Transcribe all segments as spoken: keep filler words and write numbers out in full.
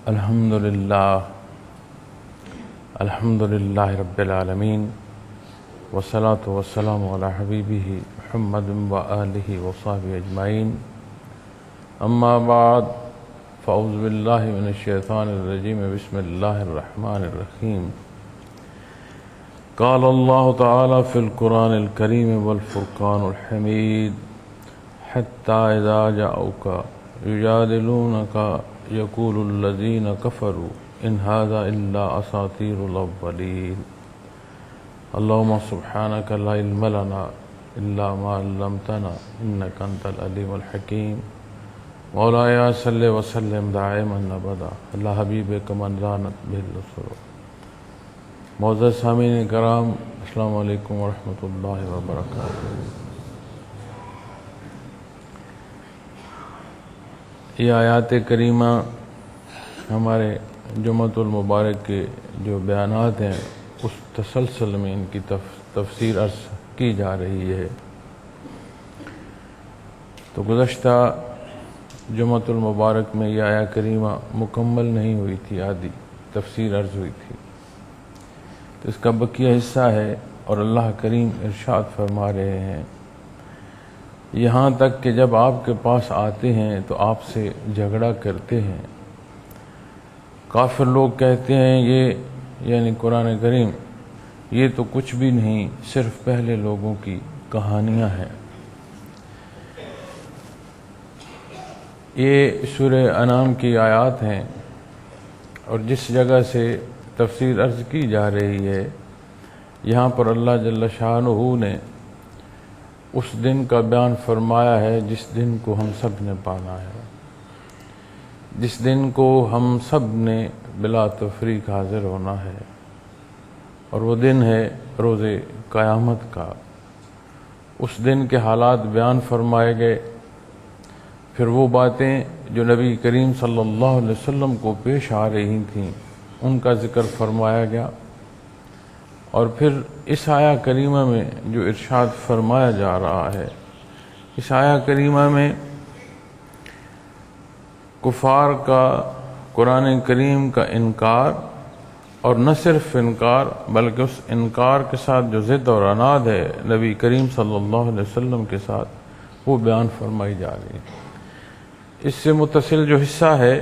الحمد للہ الحمد للہ رب العالمین والصلاة والسلام علی حبیبہ محمد و آلہ وصحبہ اجمعین اما بعد فاعوذ باللہ من الشیطان الرجیم بسم اللہ الرحمن الرحیم قال اللہ تعالی فی القرآن الکریم والفرقان الحمید حتی اذا جاؤک یجادلونک یقول الذین کفروا ان ھذا الا اساطیر الاولین اللہم سبحانک لا علم لنا الا ما علمتنا انک انت العلیم الحکیم مولایا صلی وسلم دائما ابدا اللہ حبیب کمن رانت بالرسول. معزز سامعین کرام، السلام علیکم ورحمۃ اللہ وبرکاتہ. یہ آیات کریمہ ہمارے جمعۃ المبارک کے جو بیانات ہیں اس تسلسل میں ان کی تفسیر عرض کی جا رہی ہے. تو گزشتہ جمعۃ المبارک میں یہ آیہ کریمہ مکمل نہیں ہوئی تھی، آدھی تفسیر عرض ہوئی تھی، تو اس کا بقیہ حصہ ہے. اور اللہ کریم ارشاد فرما رہے ہیں یہاں تک کہ جب آپ کے پاس آتے ہیں تو آپ سے جھگڑا کرتے ہیں. کافر لوگ کہتے ہیں یہ یعنی قرآن کریم یہ تو کچھ بھی نہیں، صرف پہلے لوگوں کی کہانیاں ہیں. یہ سورہ انعام کی آیات ہیں اور جس جگہ سے تفسیر عرض کی جا رہی ہے یہاں پر اللہ جل شانہ نے اس دن کا بیان فرمایا ہے جس دن کو ہم سب نے پانا ہے، جس دن کو ہم سب نے بلا تفریق حاضر ہونا ہے، اور وہ دن ہے روز قیامت کا. اس دن کے حالات بیان فرمائے گئے. پھر وہ باتیں جو نبی کریم صلی اللہ علیہ وسلم کو پیش آ رہی تھیں ان کا ذکر فرمایا گیا. اور پھر اس آیہ کریمہ میں جو ارشاد فرمایا جا رہا ہے، اس آیہ کریمہ میں کفار کا قرآن کریم کا انکار، اور نہ صرف انکار بلکہ اس انکار کے ساتھ جو ضد اور عناد ہے نبی کریم صلی اللہ علیہ وسلم کے ساتھ وہ بیان فرمائی جا رہی ہے. اس سے متصل جو حصہ ہے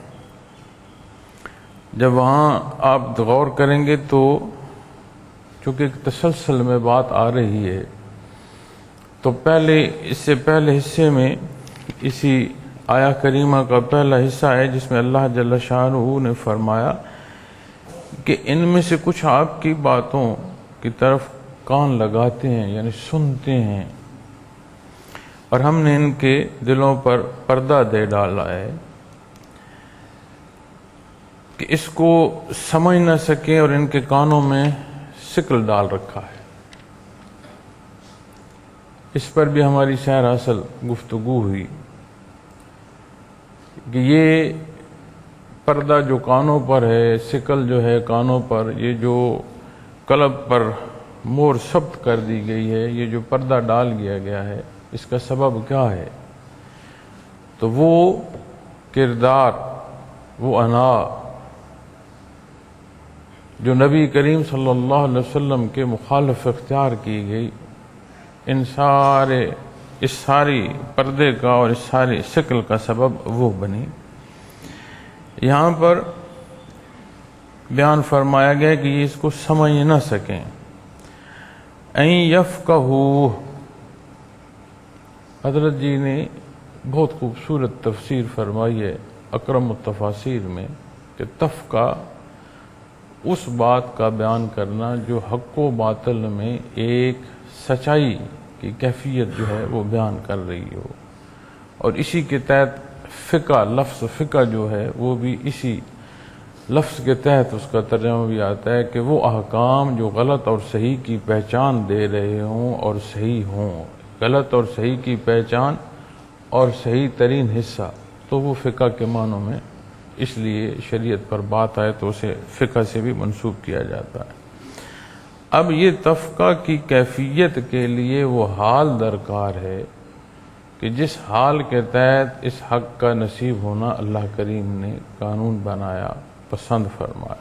جب وہاں آپ غور کریں گے تو چونکہ ایک تسلسل میں بات آ رہی ہے تو پہلے اس سے پہلے حصے میں اسی آیہ کریمہ کا پہلا حصہ ہے جس میں اللہ جل شانہ نے فرمایا کہ ان میں سے کچھ آپ کی باتوں کی طرف کان لگاتے ہیں یعنی سنتے ہیں، اور ہم نے ان کے دلوں پر پردہ دے ڈالا ہے کہ اس کو سمجھ نہ سکیں، اور ان کے کانوں میں سکل ڈال رکھا ہے. اس پر بھی ہماری سیر اصل گفتگو ہوئی کہ یہ پردہ جو کانوں پر ہے، سکل جو ہے کانوں پر، یہ جو قلب پر مور ثبت کر دی گئی ہے، یہ جو پردہ ڈال دیا گیا ہے، اس کا سبب کیا ہے؟ تو وہ کردار، وہ انا جو نبی کریم صلی اللہ علیہ وسلم کے مخالف اختیار کی گئی، ان سارے اس ساری پردے کا اور اس ساری شکل کا سبب وہ بنی. یہاں پر بیان فرمایا گیا کہ یہ اس کو سمجھ نہ سکیں. این یفقہوا، حضرت جی نے بہت خوبصورت تفسیر فرمائی ہے اکرم التفاسیر میں کہ تفقہ اس بات کا بیان کرنا جو حق و باطل میں ایک سچائی کی کیفیت جو ہے وہ بیان کر رہی ہو. اور اسی کے تحت فقہ، لفظ فقہ جو ہے وہ بھی اسی لفظ کے تحت اس کا ترجمہ بھی آتا ہے کہ وہ احکام جو غلط اور صحیح کی پہچان دے رہے ہوں اور صحیح ہوں، غلط اور صحیح کی پہچان اور صحیح ترین حصہ، تو وہ فقہ کے معنوں میں اس لیے شریعت پر بات آئے تو اسے فقہ سے بھی منسوب کیا جاتا ہے. اب یہ تفقہ کی کیفیت کے لیے وہ حال درکار ہے کہ کہ جس حال کے تحت اس حق کا نصیب ہونا اللہ کریم نے قانون بنایا، پسند فرمایا۔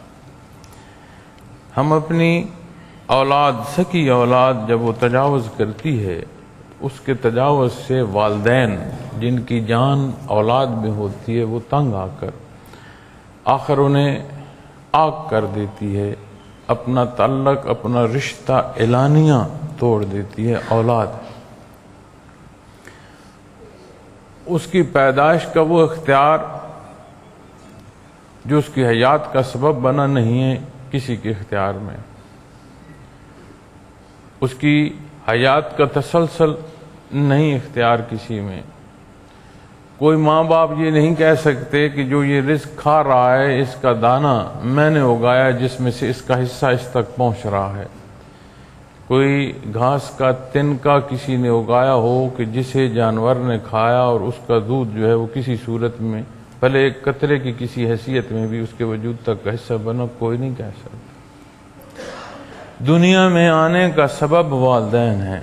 ہم اپنی اولاد، سکی اولاد جب وہ تجاوز کرتی ہے، اس کے تجاوز سے والدین جن کی جان اولاد میں ہوتی ہے وہ تنگ آ کر آخر انہیں آگ کر دیتی ہے، اپنا تعلق، اپنا رشتہ اعلانیہ توڑ دیتی ہے اولاد۔ اس کی پیدائش کا وہ اختیار جو اس کی حیات کا سبب بنا نہیں ہے کسی کے اختیار میں، اس کی حیات کا تسلسل نہیں اختیار کسی میں۔ کوئی ماں باپ یہ نہیں کہہ سکتے کہ جو یہ رزق کھا رہا ہے اس کا دانہ میں نے اگایا جس میں سے اس کا حصہ اس تک پہنچ رہا ہے۔ کوئی گھاس کا تنکا کسی نے اگایا ہو کہ جسے جانور نے کھایا اور اس کا دودھ جو ہے وہ کسی صورت میں بھلے ایک قطرے کی کسی حیثیت میں بھی اس کے وجود تک کا حصہ بنا، کوئی نہیں کہہ سکتا۔ دنیا میں آنے کا سبب والدین ہیں،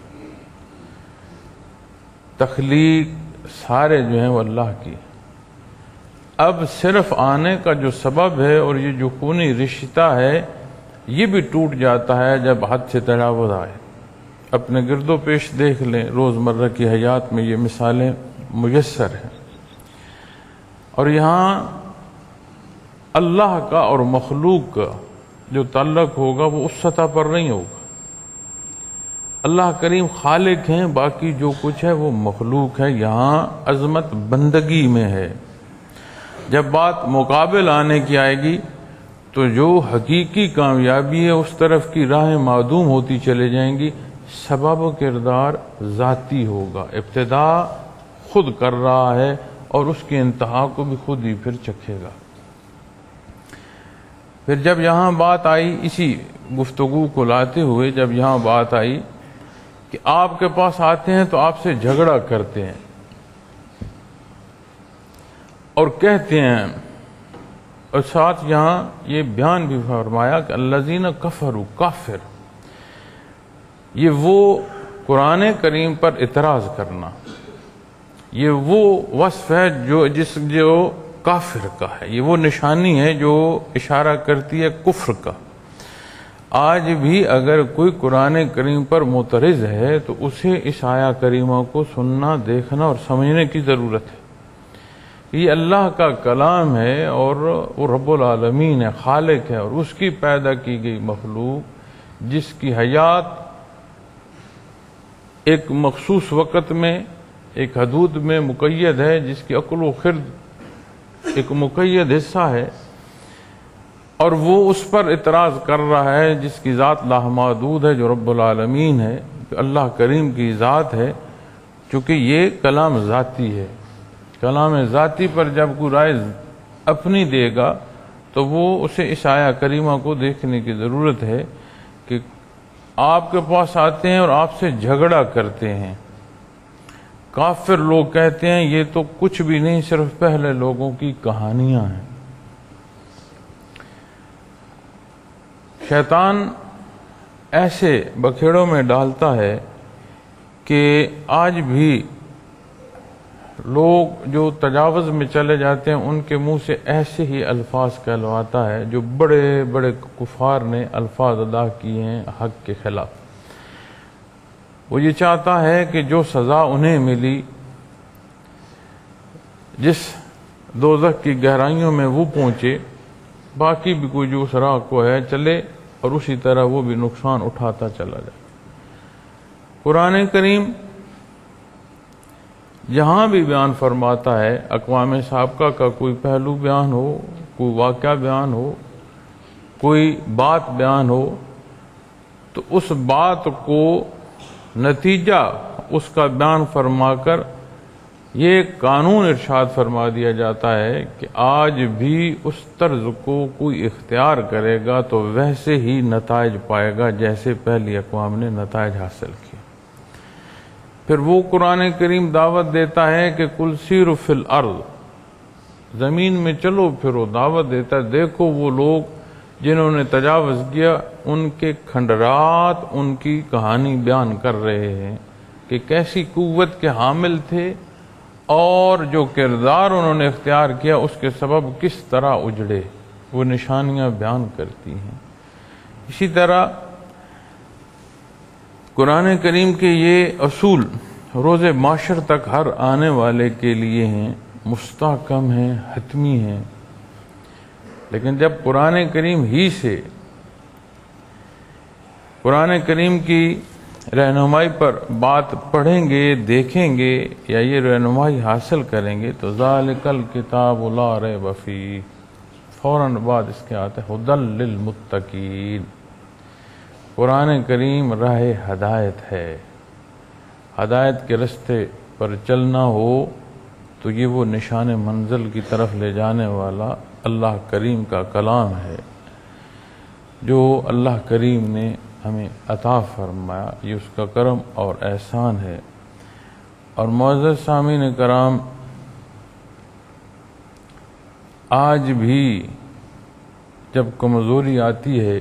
تخلیق سارے جو ہیں وہ اللہ کی۔ اب صرف آنے کا جو سبب ہے اور یہ جو خونی رشتہ ہے یہ بھی ٹوٹ جاتا ہے جب حد سے تجاوز آئے۔ اپنے گرد و پیش دیکھ لیں، روزمرہ کی حیات میں یہ مثالیں میسر ہیں۔ اور یہاں اللہ کا اور مخلوق کا جو تعلق ہوگا وہ اس سطح پر نہیں ہوگا۔ اللہ کریم خالق ہیں، باقی جو کچھ ہے وہ مخلوق ہے۔ یہاں عظمت بندگی میں ہے۔ جب بات مقابل آنے کی آئے گی تو جو حقیقی کامیابی ہے اس طرف کی راہیں معدوم ہوتی چلے جائیں گی۔ سبب و کردار ذاتی ہوگا، ابتدا خود کر رہا ہے اور اس کی انتہا کو بھی خود ہی پھر چکھے گا۔ پھر جب یہاں بات آئی، اسی گفتگو کو لاتے ہوئے جب یہاں بات آئی کہ آپ کے پاس آتے ہیں تو آپ سے جھگڑا کرتے ہیں اور کہتے ہیں، اور ساتھ یہاں یہ بیان بھی فرمایا کہ الذین کفروا، کافر، یہ وہ قرآن کریم پر اعتراض کرنا، یہ وہ وصف ہے جو جس جو کافر کا ہے، یہ وہ نشانی ہے جو اشارہ کرتی ہے کفر کا۔ آج بھی اگر کوئی قرآن کریم پر معترض ہے تو اسے اس آیہ کریمہ کو سننا، دیکھنا اور سمجھنے کی ضرورت ہے۔ یہ اللہ کا کلام ہے اور وہ رب العالمین ہے، خالق ہے، اور اس کی پیدا کی گئی مخلوق جس کی حیات ایک مخصوص وقت میں، ایک حدود میں مقید ہے، جس کی عقل و خرد ایک مقید حصہ ہے، اور وہ اس پر اعتراض کر رہا ہے جس کی ذات لامحدود ہے، جو رب العالمین ہے، اللہ کریم کی ذات ہے۔ چونکہ یہ کلام ذاتی ہے، کلام ذاتی پر جب کوئی رائے اپنی دے گا تو وہ اسے اس آیہ کریمہ کو دیکھنے کی ضرورت ہے کہ آپ کے پاس آتے ہیں اور آپ سے جھگڑا کرتے ہیں۔ کافر لوگ کہتے ہیں یہ تو کچھ بھی نہیں، صرف پہلے لوگوں کی کہانیاں ہیں۔ شیطان ایسے بکھیڑوں میں ڈالتا ہے کہ آج بھی لوگ جو تجاوز میں چلے جاتے ہیں ان کے منہ سے ایسے ہی الفاظ کہلواتا ہے جو بڑے بڑے کفار نے الفاظ ادا کیے ہیں حق کے خلاف۔ وہ یہ چاہتا ہے کہ جو سزا انہیں ملی، جس دوزخ کی گہرائیوں میں وہ پہنچے، باقی بھی کوئی جو سراغ کو ہے چلے اور اسی طرح وہ بھی نقصان اٹھاتا چلا جائے۔ قرآن کریم جہاں بھی بیان فرماتا ہے، اقوام سابقہ کا کوئی پہلو بیان ہو، کوئی واقعہ بیان ہو، کوئی بات بیان ہو، تو اس بات کو نتیجہ اس کا بیان فرما کر یہ قانون ارشاد فرما دیا جاتا ہے کہ آج بھی اس طرز کو کوئی اختیار کرے گا تو ویسے ہی نتائج پائے گا جیسے پہلی اقوام نے نتائج حاصل کیے۔ پھر وہ قرآن کریم دعوت دیتا ہے کہ کل سیروا فی الارض، زمین میں چلو پھرو، دعوت دیتا ہے دیکھو وہ لوگ جنہوں نے تجاوز کیا، ان کے کھنڈرات ان کی کہانی بیان کر رہے ہیں کہ کیسی قوت کے حامل تھے اور جو کردار انہوں نے اختیار کیا اس کے سبب کس طرح اجڑے، وہ نشانیاں بیان کرتی ہیں۔ اسی طرح قرآن کریم کے یہ اصول روز معاشر تک ہر آنے والے کے لیے ہیں، مستحکم ہیں، حتمی ہیں، لیکن جب قرآن کریم ہی سے قرآن کریم کی رہنمائی پر بات پڑھیں گے، دیکھیں گے یا یہ رہنمائی حاصل کریں گے تو ذالک الکتاب لا ریب فیہ، فوراً بعد اس کے آتا ہے ھدی للمتقین۔ قرآن کریم راہ ہدایت ہے، ہدایت کے رستے پر چلنا ہو تو یہ وہ نشان منزل کی طرف لے جانے والا اللہ کریم کا کلام ہے جو اللہ کریم نے ہمیں عطا فرمایا، یہ اس کا کرم اور احسان ہے۔ اور معزز سامعین کرام، آج بھی جب کمزوری آتی ہے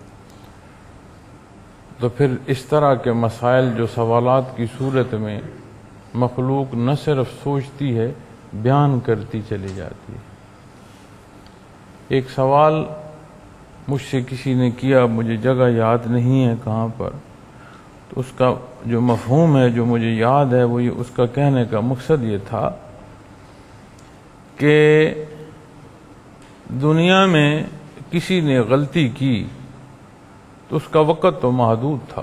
تو پھر اس طرح کے مسائل جو سوالات کی صورت میں مخلوق نہ صرف سوچتی ہے بیان کرتی چلی جاتی ہے۔ ایک سوال مجھ سے کسی نے کیا، مجھے جگہ یاد نہیں ہے کہاں پر، تو اس کا جو مفہوم ہے جو مجھے یاد ہے وہ یہ، اس کا کہنے کا مقصد یہ تھا کہ دنیا میں کسی نے غلطی کی تو اس کا وقت تو محدود تھا،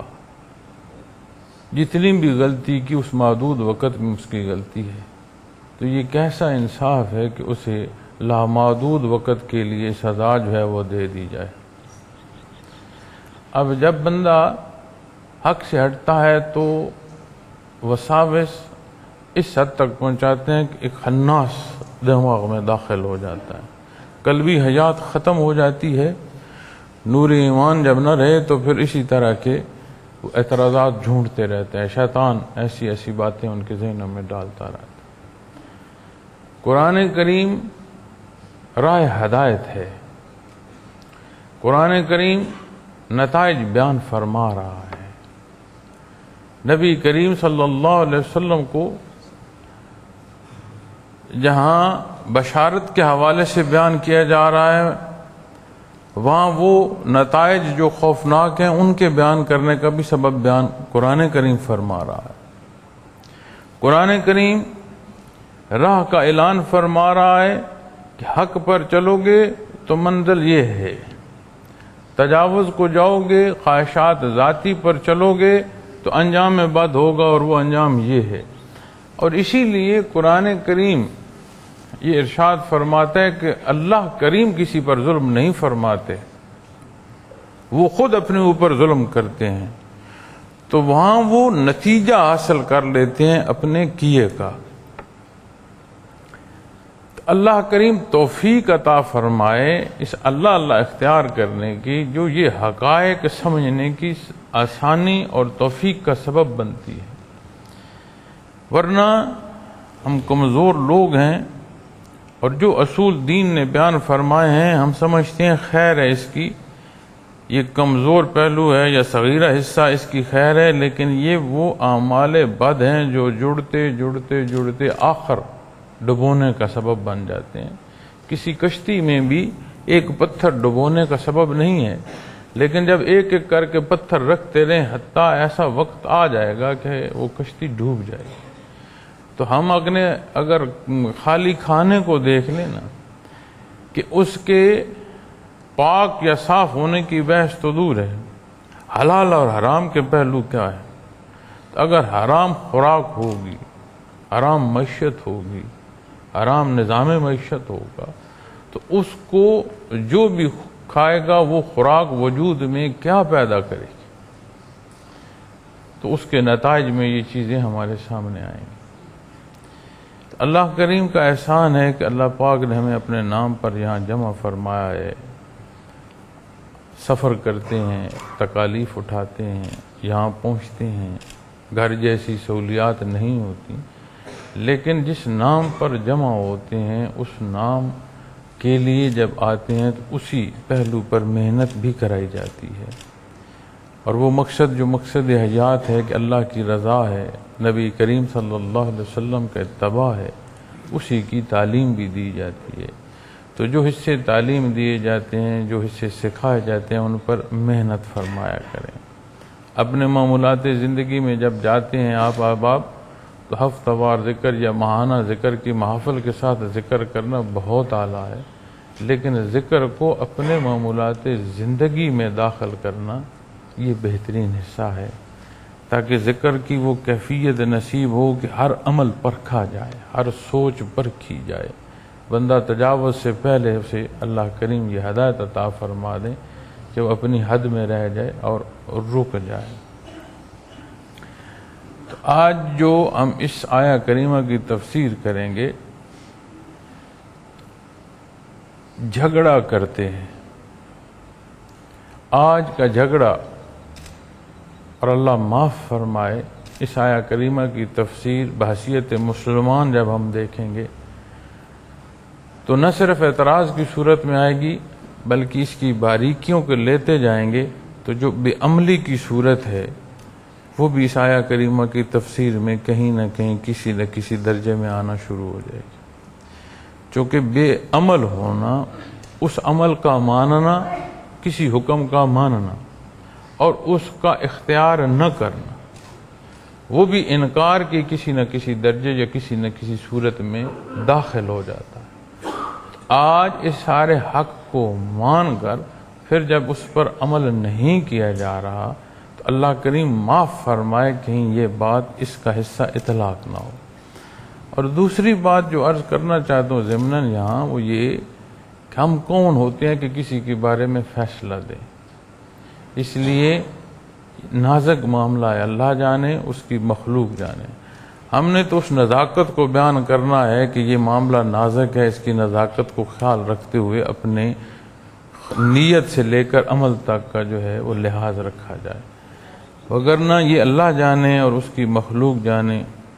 جتنی بھی غلطی کی اس محدود وقت میں اس کی غلطی ہے، تو یہ کیسا انصاف ہے کہ اسے لامحدود وقت کے لیے سزا جو ہے وہ دے دی جائے۔ اب جب بندہ حق سے ہٹتا ہے تو وساوس اس حد تک پہنچاتے ہیں کہ ایک خناس دماغ میں داخل ہو جاتا ہے، قلبی حیات ختم ہو جاتی ہے، نور ایمان جب نہ رہے تو پھر اسی طرح کے اعتراضات ڈھونڈتے رہتے ہیں، شیطان ایسی ایسی باتیں ان کے ذہنوں میں ڈالتا رہتا ہے۔ قرآن کریم راہ ہدایت ہے، قرآن کریم نتائج بیان فرما رہا ہے۔ نبی کریم صلی اللہ علیہ وسلم کو جہاں بشارت کے حوالے سے بیان کیا جا رہا ہے، وہاں وہ نتائج جو خوفناک ہیں ان کے بیان کرنے کا بھی سبب بیان قرآن کریم فرما رہا ہے۔ قرآن کریم راہ کا اعلان فرما رہا ہے کہ حق پر چلو گے تو منزل یہ ہے، تجاوز کو جاؤ گے، خواہشات ذاتی پر چلو گے تو انجام بد ہوگا، اور وہ انجام یہ ہے۔ اور اسی لیے قرآن کریم یہ ارشاد فرماتا ہے کہ اللہ کریم کسی پر ظلم نہیں فرماتے، وہ خود اپنے اوپر ظلم کرتے ہیں، تو وہاں وہ نتیجہ حاصل کر لیتے ہیں اپنے کیے کا۔ اللہ کریم توفیق عطا فرمائے اس اللہ اللہ اختیار کرنے کی، جو یہ حقائق سمجھنے کی آسانی اور توفیق کا سبب بنتی ہے۔ ورنہ ہم کمزور لوگ ہیں اور جو اصول دین نے بیان فرمائے ہیں ہم سمجھتے ہیں خیر ہے اس کی، یہ کمزور پہلو ہے یا صغیرہ حصہ اس کی خیر ہے، لیکن یہ وہ اعمال بد ہیں جو جڑتے جڑتے جڑتے آخر ڈبونے کا سبب بن جاتے ہیں۔ کسی کشتی میں بھی ایک پتھر ڈبونے کا سبب نہیں ہے، لیکن جب ایک ایک کر کے پتھر رکھتے رہیں حتیٰ ایسا وقت آ جائے گا کہ وہ کشتی ڈوب جائے گی۔ تو ہم اگنے اگر خالی کھانے کو دیکھ لیں نا کہ اس کے پاک یا صاف ہونے کی بحث تو دور ہے، حلال اور حرام کے پہلو کیا ہے؟ تو اگر حرام خوراک ہوگی، حرام معیشت ہوگی، حرام نظام معیشت ہوگا تو اس کو جو بھی کھائے گا وہ خوراک وجود میں کیا پیدا کرے گی، تو اس کے نتائج میں یہ چیزیں ہمارے سامنے آئیں گی۔ اللہ کریم کا احسان ہے کہ اللہ پاک نے ہمیں اپنے نام پر یہاں جمع فرمایا ہے، سفر کرتے ہیں، تکالیف اٹھاتے ہیں، یہاں پہنچتے ہیں، گھر جیسی سہولیات نہیں ہوتی، لیکن جس نام پر جمع ہوتے ہیں اس نام کے لیے جب آتے ہیں تو اسی پہلو پر محنت بھی کرائی جاتی ہے۔ اور وہ مقصد جو مقصد حیات ہے کہ اللہ کی رضا ہے، نبی کریم صلی اللہ علیہ وسلم کا اتباع ہے، اسی کی تعلیم بھی دی جاتی ہے۔ تو جو حصے تعلیم دیے جاتے ہیں، جو حصے سکھائے جاتے ہیں، ان پر محنت فرمایا کریں۔ اپنے معمولات زندگی میں جب جاتے ہیں آپ احباب تو ہفتہ وار ذکر یا ماہانہ ذکر کی محفل کے ساتھ ذکر کرنا بہت اعلیٰ ہے، لیکن ذکر کو اپنے معمولات زندگی میں داخل کرنا یہ بہترین حصہ ہے، تاکہ ذکر کی وہ کیفیت نصیب ہو کہ ہر عمل پرکھا جائے، ہر سوچ پرکھی جائے، بندہ تجاوز سے پہلے اسے اللہ کریم یہ ہدایت عطا فرما دیں کہ وہ اپنی حد میں رہ جائے اور رک جائے۔ تو آج جو ہم اس آیہ کریمہ کی تفسیر کریں گے، جھگڑا کرتے ہیں، آج کا جھگڑا، اور اللہ معاف فرمائے اس آیہ کریمہ کی تفسیر بحیثیت مسلمان جب ہم دیکھیں گے تو نہ صرف اعتراض کی صورت میں آئے گی، بلکہ اس کی باریکیوں کو لیتے جائیں گے تو جو بے عملی کی صورت ہے وہ بھی اس آیہ کریمہ کی تفسیر میں کہیں نہ کہیں کسی نہ کسی درجے میں آنا شروع ہو جائے گی، چونکہ بے عمل ہونا، اس عمل کا ماننا، کسی حکم کا ماننا اور اس کا اختیار نہ کرنا، وہ بھی انکار کے کسی نہ کسی درجے یا کسی نہ کسی صورت میں داخل ہو جاتا ہے۔ آج اس سارے حق کو مان کر پھر جب اس پر عمل نہیں کیا جا رہا تو اللہ کریم معاف فرمائے کہیں یہ بات اس کا حصہ اطلاق نہ ہو۔ اور دوسری بات جو عرض کرنا چاہتا ہوں ضمناً یہاں وہ یہ کہ ہم کون ہوتے ہیں کہ کسی کے بارے میں فیصلہ دیں، اس لیے نازک معاملہ ہے، اللہ جانے، اس کی مخلوق جانے۔ ہم نے تو اس نزاکت کو بیان کرنا ہے کہ یہ معاملہ نازک ہے، اس کی نزاکت کو خیال رکھتے ہوئے اپنے نیت سے لے کر عمل تک کا جو ہے وہ لحاظ رکھا جائے، وگرنہ یہ اللہ جانے اور اس کی مخلوق جانے،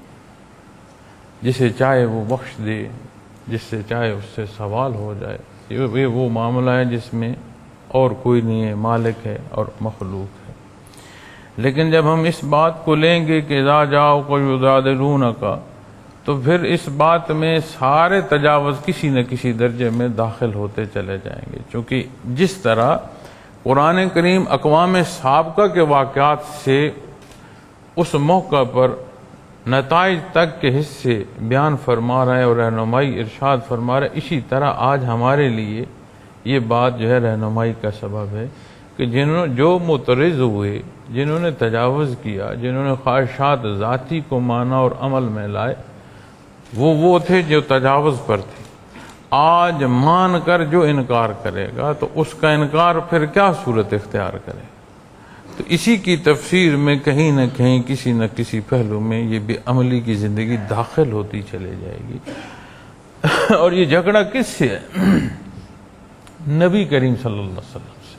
جسے چاہے وہ بخش دے، جس سے چاہے اس سے سوال ہو جائے، یہ وہ معاملہ ہے جس میں اور کوئی نہیں ہے، مالک ہے اور مخلوق ہے۔ لیکن جب ہم اس بات کو لیں گے کہ اذا جاؤک یجادلونک، تو پھر اس بات میں سارے تجاوز کسی نہ کسی درجے میں داخل ہوتے چلے جائیں گے، چونکہ جس طرح قرآن کریم اقوام سابقہ کے واقعات سے اس موقع پر نتائج تک کے حصے بیان فرما رہا ہے اور رہنمائی ارشاد فرما رہا ہے، اسی طرح آج ہمارے لیے یہ بات جو ہے رہنمائی کا سبب ہے کہ جنہوں جو مترز ہوئے، جنہوں نے تجاوز کیا، جنہوں نے خواہشات ذاتی کو مانا اور عمل میں لائے، وہ وہ تھے جو تجاوز پر تھے۔ آج مان کر جو انکار کرے گا تو اس کا انکار پھر کیا صورت اختیار کرے؟ تو اسی کی تفسیر میں کہیں نہ کہیں کسی نہ کسی پہلو میں یہ بے عملی کی زندگی داخل ہوتی چلے جائے گی۔ اور یہ جھگڑا کس سے ہے؟ نبی کریم صلی اللہ علیہ وسلم سے۔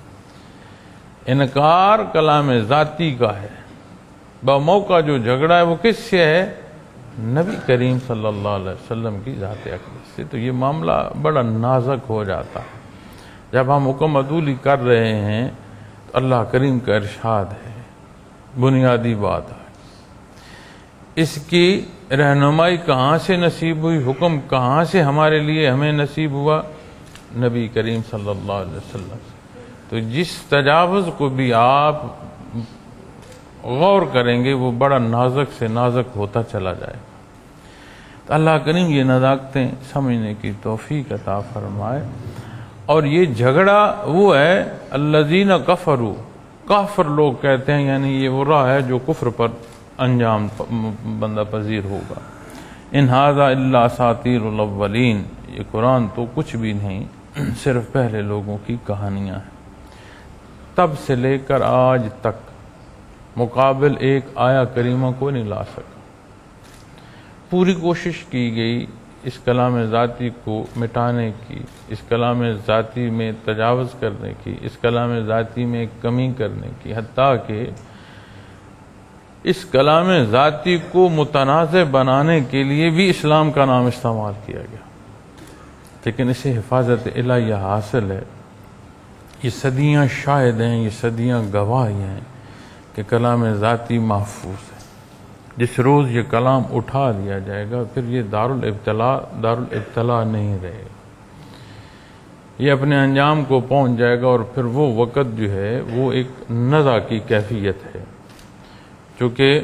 انکار کلام ذاتی کا ہے، بموقع جو جھگڑا ہے وہ کس سے ہے؟ نبی کریم صلی اللہ علیہ وسلم کی ذات اقدس سے۔ تو یہ معاملہ بڑا نازک ہو جاتا ہے جب ہم حکم عدولی کر رہے ہیں تو اللہ کریم کا ارشاد ہے، بنیادی بات ہے، اس کی رہنمائی کہاں سے نصیب ہوئی، حکم کہاں سے ہمارے لیے ہمیں نصیب ہوا؟ نبی کریم صلی اللہ علیہ وسلم سے۔ تو جس تجاوز کو بھی آپ غور کریں گے وہ بڑا نازک سے نازک ہوتا چلا جائے گا۔ تو اللہ کریم یہ نزاکتیں سمجھنے کی توفیق عطا فرمائے۔ اور یہ جھگڑا وہ ہے الذین کفروا، کافر لوگ کہتے ہیں، یعنی یہ وہ راہ ہے جو کفر پر انجام بندہ پذیر ہوگا۔ ان ھذا الا اساطیر الاولین، یہ قرآن تو کچھ بھی نہیں، صرف پہلے لوگوں کی کہانیاں ہیں۔ تب سے لے کر آج تک مقابل ایک آیہ کریمہ کو نہیں لا سکا۔ پوری کوشش کی گئی اس کلام ذاتی کو مٹانے کی، اس کلام ذاتی میں تجاوز کرنے کی، اس کلام ذاتی میں کمی کرنے کی، حتیٰ کہ اس کلام ذاتی کو متنازع بنانے کے لیے بھی اسلام کا نام استعمال کیا گیا، لیکن اسے حفاظت الہیہ حاصل ہے۔ یہ صدیاں شاہد ہیں، یہ صدیاں گواہی ہیں کہ کلام ذاتی محفوظ ہے۔ جس روز یہ کلام اٹھا لیا جائے گا پھر یہ دارالابتلاء دارالابتلاء نہیں رہے گا، یہ اپنے انجام کو پہنچ جائے گا، اور پھر وہ وقت جو ہے وہ ایک نزع کی کیفیت ہے، چونکہ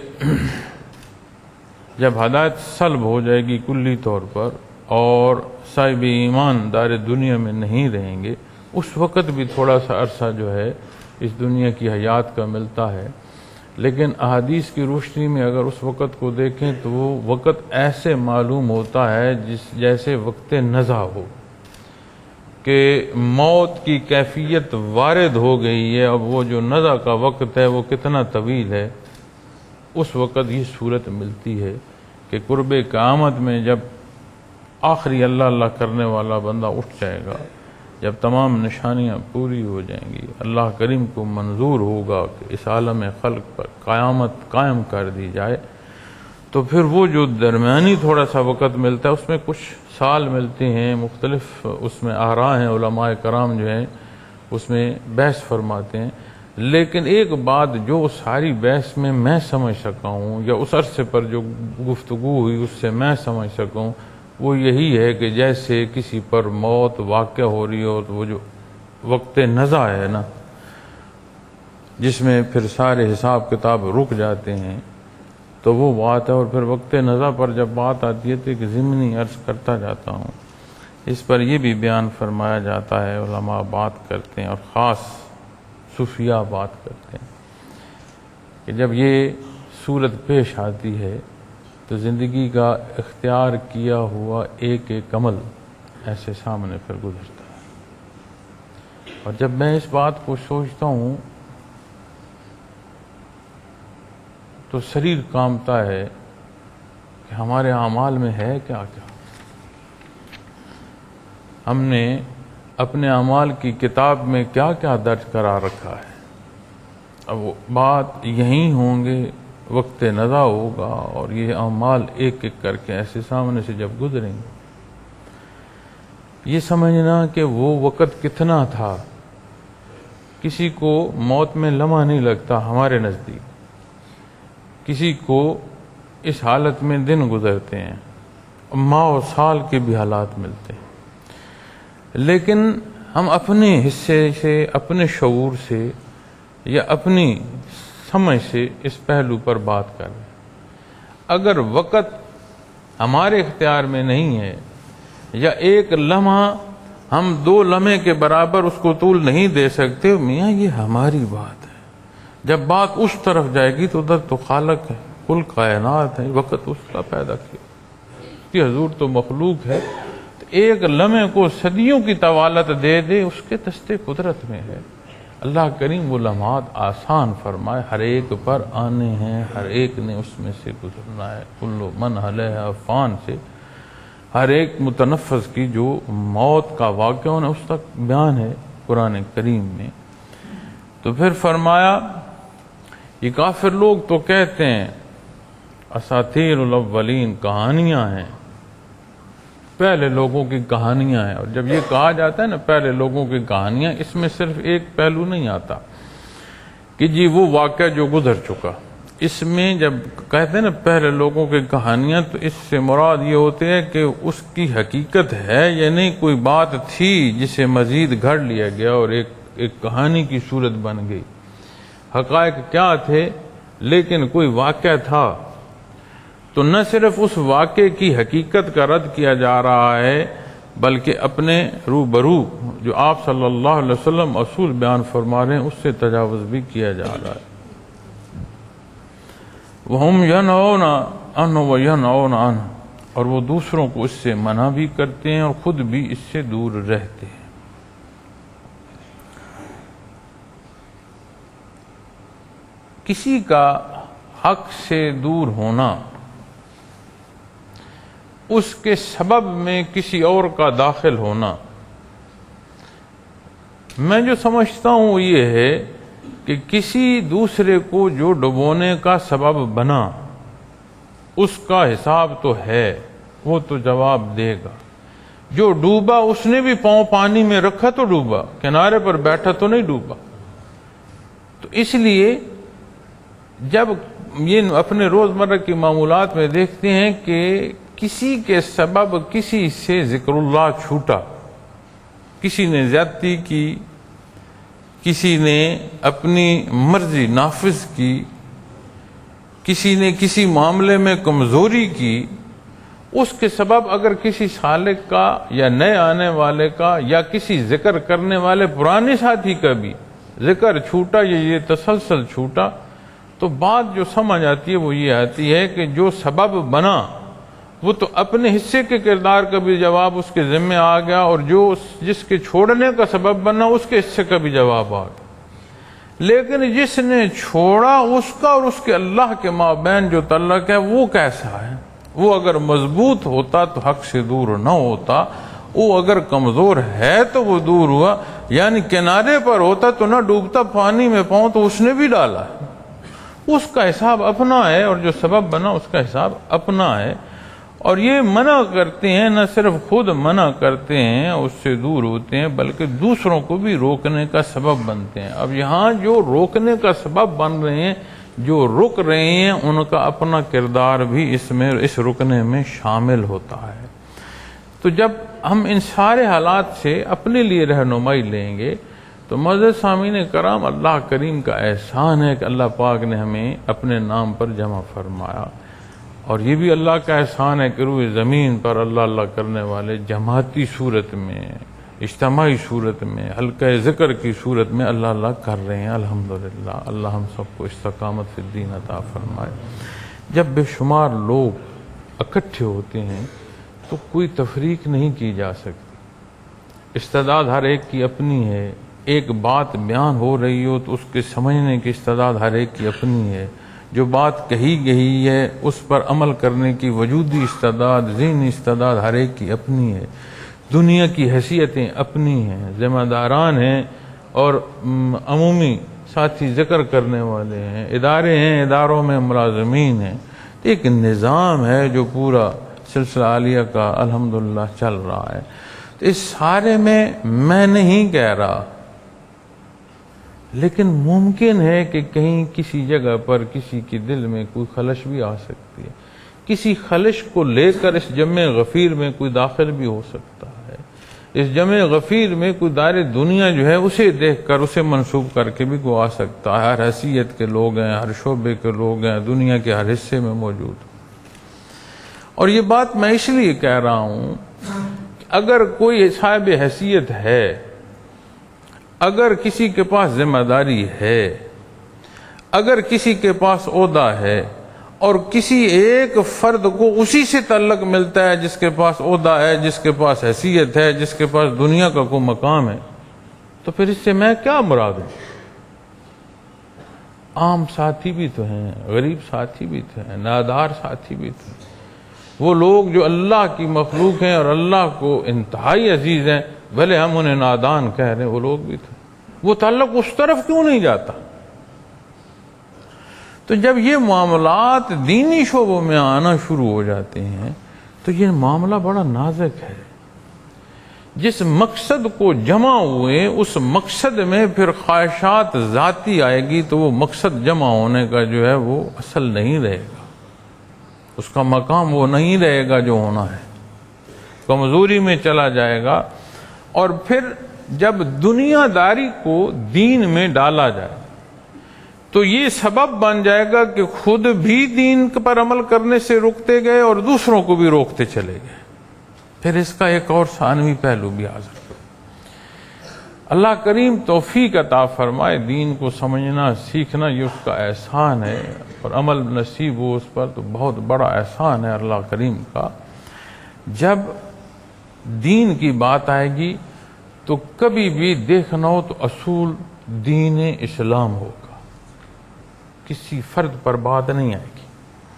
جب ہدایت سلب ہو جائے گی کلی طور پر اور صاحب ایمان دار دنیا میں نہیں رہیں گے، اس وقت بھی تھوڑا سا عرصہ جو ہے اس دنیا کی حیات کا ملتا ہے، لیکن احادیث کی روشنی میں اگر اس وقت کو دیکھیں تو وہ وقت ایسے معلوم ہوتا ہے جس جیسے وقت نزع ہو، کہ موت کی کیفیت وارد ہو گئی ہے۔ اب وہ جو نزع کا وقت ہے وہ کتنا طویل ہے، اس وقت یہ صورت ملتی ہے کہ قرب قیامت میں جب آخری اللہ اللہ کرنے والا بندہ اٹھ جائے گا، جب تمام نشانیاں پوری ہو جائیں گی، اللہ کریم کو منظور ہوگا کہ اس عالم خلق پر قیامت قائم کر دی جائے، تو پھر وہ جو درمیانی تھوڑا سا وقت ملتا ہے اس میں کچھ سال ملتے ہیں، مختلف اس میں آراء ہیں، علماء کرام جو ہیں اس میں بحث فرماتے ہیں، لیکن ایک بات جو ساری بحث میں میں سمجھ سکا ہوں یا اس عرصے پر جو گفتگو ہوئی اس سے میں سمجھ سکا ہوں، وہ یہی ہے کہ جیسے کسی پر موت واقع ہو رہی ہو تو وہ جو وقت نزع ہے نا، جس میں پھر سارے حساب کتاب رک جاتے ہیں، تو وہ بات ہے۔ اور پھر وقت نزع پر جب بات آتی ہے تو ایک ضمنی عرض کرتا جاتا ہوں، اس پر یہ بھی بیان فرمایا جاتا ہے، علماء بات کرتے ہیں اور خاص صوفیاء بات کرتے ہیں کہ جب یہ صورت پیش آتی ہے تو زندگی کا اختیار کیا ہوا ایک ایک عمل ایسے سامنے پھر گزرتا ہے، اور جب میں اس بات کو سوچتا ہوں تو شریر کانپتا ہے کہ ہمارے اعمال میں ہے کیا کیا، ہم نے اپنے اعمال کی کتاب میں کیا کیا درج کرا رکھا ہے۔ اب وہ بات یہیں ہوں گے، وقت نزع ہوگا اور یہ اعمال ایک ایک کر کے ایسے سامنے سے جب گزریں گے، یہ سمجھنا کہ وہ وقت کتنا تھا، کسی کو موت میں لمحہ نہیں لگتا ہمارے نزدیک، کسی کو اس حالت میں دن گزرتے ہیں، ماہ اور سال کے بھی حالات ملتے ہیں، لیکن ہم اپنے حصے سے، اپنے شعور سے یا اپنی سمجھ سے اس پہلو پر بات کر رہے ہیں۔ اگر وقت ہمارے اختیار میں نہیں ہے یا ایک لمحہ ہم دو لمحے کے برابر اس کو طول نہیں دے سکتے، میاں یہ ہماری بات ہے، جب بات اس طرف جائے گی تو ادھر تو خالق ہے، کل کائنات ہے، وقت اس کا پیدا کیا، اس کی حضور تو مخلوق ہے، تو ایک لمحے کو صدیوں کی طوالت دے دے اس کے دستے قدرت میں ہے۔ اللہ کریم وہ لمحات آسان فرمائے، ہر ایک پر آنے ہیں، ہر ایک نے اس میں سے گزرنا ہے، کل من علیہا فان سے ہر ایک متنفس کی جو موت کا واقعہ ہونا اس تک بیان ہے قرآن کریم میں۔ تو پھر فرمایا یہ کافر لوگ تو کہتے ہیں اساطیر الاولین، کہانیاں ہیں، پہلے لوگوں کی کہانیاں ہیں، اور جب یہ کہا جاتا ہے نا پہلے لوگوں کی کہانیاں، اس میں صرف ایک پہلو نہیں آتا کہ جی وہ واقعہ جو گزر چکا، اس میں جب کہتے ہیں نا پہلے لوگوں کی کہانیاں تو اس سے مراد یہ ہوتے ہیں کہ اس کی حقیقت ہے یا نہیں، کوئی بات تھی جسے مزید گھڑ لیا گیا اور ایک ایک کہانی کی صورت بن گئی، حقائق کیا تھے لیکن کوئی واقعہ تھا، تو نہ صرف اس واقعے کی حقیقت کا رد کیا جا رہا ہے بلکہ اپنے روبرو جو آپ صلی اللہ علیہ وسلم اصول بیان فرما رہے ہیں اس سے تجاوز بھی کیا جا رہا ہے۔ وَهُمْ يَنْهَوْنَ عَنْهُ وَيَنْهَوْنَ عَنْهُ، اور وہ دوسروں کو اس سے منع بھی کرتے ہیں اور خود بھی اس سے دور رہتے ہیں۔ کسی کا حق سے دور ہونا، اس کے سبب میں کسی اور کا داخل ہونا، میں جو سمجھتا ہوں یہ ہے کہ کسی دوسرے کو جو ڈبونے کا سبب بنا اس کا حساب تو ہے، وہ تو جواب دے گا، جو ڈوبا اس نے بھی پاؤں پانی میں رکھا تو ڈوبا، کنارے پر بیٹھا تو نہیں ڈوبا۔ تو اس لیے جب یہ اپنے روزمرہ کی معمولات میں دیکھتے ہیں کہ کسی کے سبب کسی سے ذکر اللہ چھوٹا، کسی نے زیادتی کی، کسی نے اپنی مرضی نافذ کی، کسی نے کسی معاملے میں کمزوری کی، اس کے سبب اگر کسی سالک کا یا نئے آنے والے کا یا کسی ذکر کرنے والے پرانے ساتھی کا بھی ذکر چھوٹا یا یہ تسلسل چھوٹا، تو بات جو سمجھ آتی ہے وہ یہ آتی ہے کہ جو سبب بنا وہ تو اپنے حصے کے کردار کا بھی جواب اس کے ذمہ آ گیا، اور جو جس کے چھوڑنے کا سبب بنا اس کے حصے کا بھی جواب آ گیا۔ لیکن جس نے چھوڑا اس کا اور اس کے اللہ کے مابین جو تعلق ہے وہ کیسا ہے؟ وہ اگر مضبوط ہوتا تو حق سے دور نہ ہوتا، وہ اگر کمزور ہے تو وہ دور ہوا، یعنی کنارے پر ہوتا تو نہ ڈوبتا، پانی میں پاؤں تو اس نے بھی ڈالا ہے، اس کا حساب اپنا ہے، اور جو سبب بنا اس کا حساب اپنا ہے۔ اور یہ منع کرتے ہیں، نہ صرف خود منع کرتے ہیں اس سے دور ہوتے ہیں بلکہ دوسروں کو بھی روکنے کا سبب بنتے ہیں۔ اب یہاں جو روکنے کا سبب بن رہے ہیں، جو رک رہے ہیں، ان کا اپنا کردار بھی اس میں اس رکنے میں شامل ہوتا ہے۔ تو جب ہم ان سارے حالات سے اپنے لیے رہنمائی لیں گے تو معزز سامعین کرام، اللہ کریم کا احسان ہے کہ اللہ پاک نے ہمیں اپنے نام پر جمع فرمایا، اور یہ بھی اللہ کا احسان ہے کہ روئے زمین پر اللہ اللہ کرنے والے جماعتی صورت میں، اجتماعی صورت میں، حلقہ ذکر کی صورت میں اللہ اللہ کر رہے ہیں۔ الحمدللہ، اللہ ہم سب کو استقامت فی الدین عطا فرمائے۔ جب بے شمار لوگ اکٹھے ہوتے ہیں تو کوئی تفریق نہیں کی جا سکتی، استعداد ہر ایک کی اپنی ہے۔ ایک بات بیان ہو رہی ہو تو اس کے سمجھنے کی استعداد ہر ایک کی اپنی ہے، جو بات کہی گئی ہے اس پر عمل کرنے کی وجودی استعداد، ذہنی استعداد ہر ایک کی اپنی ہے۔ دنیا کی حیثیتیں اپنی ہیں، ذمہ داران ہیں اور عمومی ساتھی ذکر کرنے والے ہیں، ادارے ہیں، اداروں میں ملازمین ہیں۔ ایک نظام ہے جو پورا سلسلہ عالیہ کا الحمدللہ چل رہا ہے۔ تو اس سارے میں میں نہیں کہہ رہا، لیکن ممکن ہے کہ کہیں کسی جگہ پر کسی کے دل میں کوئی خلش بھی آ سکتی ہے، کسی خلش کو لے کر اس جمع غفیر میں کوئی داخل بھی ہو سکتا ہے، اس جمع غفیر میں کوئی دار دنیا جو ہے اسے دیکھ کر اسے منسوب کر کے بھی کوئی آ سکتا ہے۔ ہر حیثیت کے لوگ ہیں، ہر شعبے کے لوگ ہیں، دنیا کے ہر حصے میں موجود۔ اور یہ بات میں اس لیے کہہ رہا ہوں کہ اگر کوئی صاحب حیثیت ہے، اگر کسی کے پاس ذمہ داری ہے، اگر کسی کے پاس عہدہ ہے، اور کسی ایک فرد کو اسی سے تعلق ملتا ہے جس کے پاس عہدہ ہے، جس کے پاس حیثیت ہے، جس کے پاس دنیا کا کوئی مقام ہے، تو پھر اس سے میں کیا مراد ہوں؟ عام ساتھی بھی تو ہیں، غریب ساتھی بھی تو ہیں، نادار ساتھی بھی تو ہیں، وہ لوگ جو اللہ کی مخلوق ہیں اور اللہ کو انتہائی عزیز ہیں، بھلے ہم انہیں نادان کہہ رہے ہیں، وہ لوگ بھی تھے۔ وہ تعلق اس طرف کیوں نہیں جاتا؟ تو جب یہ معاملات دینی شعبوں میں آنا شروع ہو جاتے ہیں تو یہ معاملہ بڑا نازک ہے۔ جس مقصد کو جمع ہوئے اس مقصد میں پھر خواہشات ذاتی آئے گی تو وہ مقصد جمع ہونے کا جو ہے وہ اصل نہیں رہے گا، اس کا مقام وہ نہیں رہے گا جو ہونا ہے، کمزوری میں چلا جائے گا۔ اور پھر جب دنیا داری کو دین میں ڈالا جائے تو یہ سبب بن جائے گا کہ خود بھی دین پر عمل کرنے سے رکتے گئے اور دوسروں کو بھی روکتے چلے گئے۔ پھر اس کا ایک اور ثانوی پہلو بھی حاضر کرو۔ اللہ کریم توفیق عطا فرمائے، دین کو سمجھنا سیکھنا یہ اس کا احسان ہے، اور عمل نصیب ہو اس پر تو بہت بڑا احسان ہے اللہ کریم کا۔ جب دین کی بات آئے گی تو کبھی بھی دیکھنا ہو تو اصول دین اسلام ہوگا، کسی فرد پر بات نہیں آئے گی۔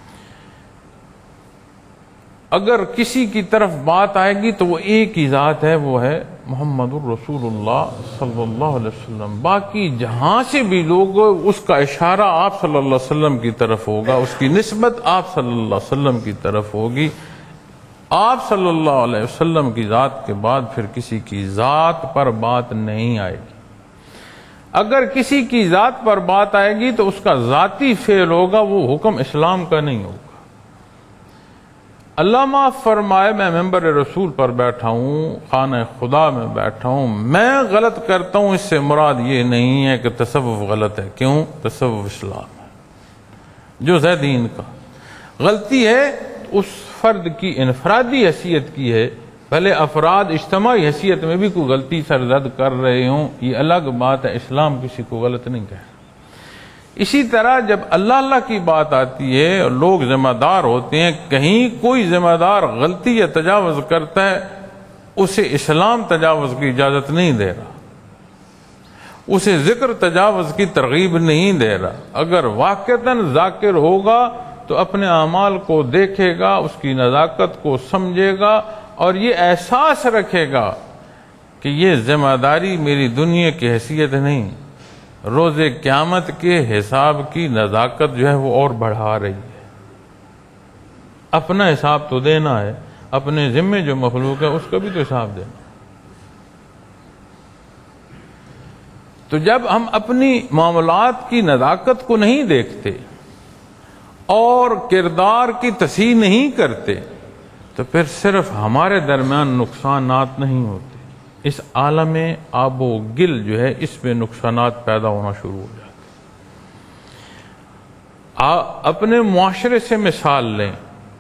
اگر کسی کی طرف بات آئے گی تو وہ ایک ہی ذات ہے، وہ ہے محمد الرسول اللہ صلی اللہ علیہ وسلم۔ باقی جہاں سے بھی لوگ اس کا اشارہ آپ صلی اللہ علیہ وسلم کی طرف ہوگا، اس کی نسبت آپ صلی اللہ علیہ وسلم کی طرف ہوگی۔ آپ صلی اللہ علیہ وسلم کی ذات کے بعد پھر کسی کی ذات پر بات نہیں آئے گی۔ اگر کسی کی ذات پر بات آئے گی تو اس کا ذاتی فعل ہوگا، وہ حکم اسلام کا نہیں ہوگا۔ اللہ معاف فرمائے، میں ممبر رسول پر بیٹھا ہوں، خانہ خدا میں بیٹھا ہوں، میں غلط کرتا ہوں، اس سے مراد یہ نہیں ہے کہ تصوف غلط ہے۔ کیوں؟ تصوف اسلام ہے۔ جو زیدین کا غلطی ہے اس فرد کی انفرادی حیثیت کی ہے، بھلے افراد اجتماعی حیثیت میں بھی کوئی غلطی سرزد کر رہے ہوں، یہ الگ بات ہے، اسلام کسی کو غلط نہیں کہہ۔ اسی طرح جب اللہ اللہ کی بات آتی ہے اور لوگ ذمہ دار ہوتے ہیں، کہیں کوئی ذمہ دار غلطی یا تجاوز کرتا ہے، اسے اسلام تجاوز کی اجازت نہیں دے رہا، اسے ذکر تجاوز کی ترغیب نہیں دے رہا۔ اگر واقعتاً ذاکر ہوگا تو اپنے اعمال کو دیکھے گا، اس کی نزاکت کو سمجھے گا اور یہ احساس رکھے گا کہ یہ ذمہ داری میری دنیا کی حیثیت نہیں، روز قیامت کے حساب کی نزاکت جو ہے وہ اور بڑھا رہی ہے۔ اپنا حساب تو دینا ہے، اپنے ذمے جو مخلوق ہے اس کا بھی تو حساب دینا۔ تو جب ہم اپنی معاملات کی نزاکت کو نہیں دیکھتے اور کردار کی تصحیح نہیں کرتے تو پھر صرف ہمارے درمیان نقصانات نہیں ہوتے، اس عالم آب و گل جو ہے اس میں نقصانات پیدا ہونا شروع ہو جاتے۔ اپنے معاشرے سے مثال لیں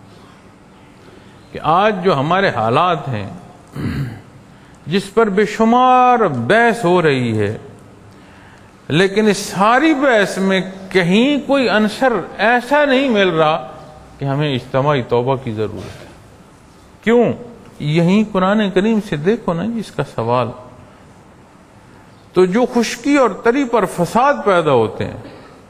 کہ آج جو ہمارے حالات ہیں جس پر بے شمار بحث ہو رہی ہے، لیکن اس ساری بحث میں کہیں کوئی عنصر ایسا نہیں مل رہا کہ ہمیں اجتماعی توبہ کی ضرورت ہے۔ کیوں؟ یہیں قرآن کریم سے دیکھو نا اس کا سوال۔ تو جو خشکی اور تری پر فساد پیدا ہوتے ہیں،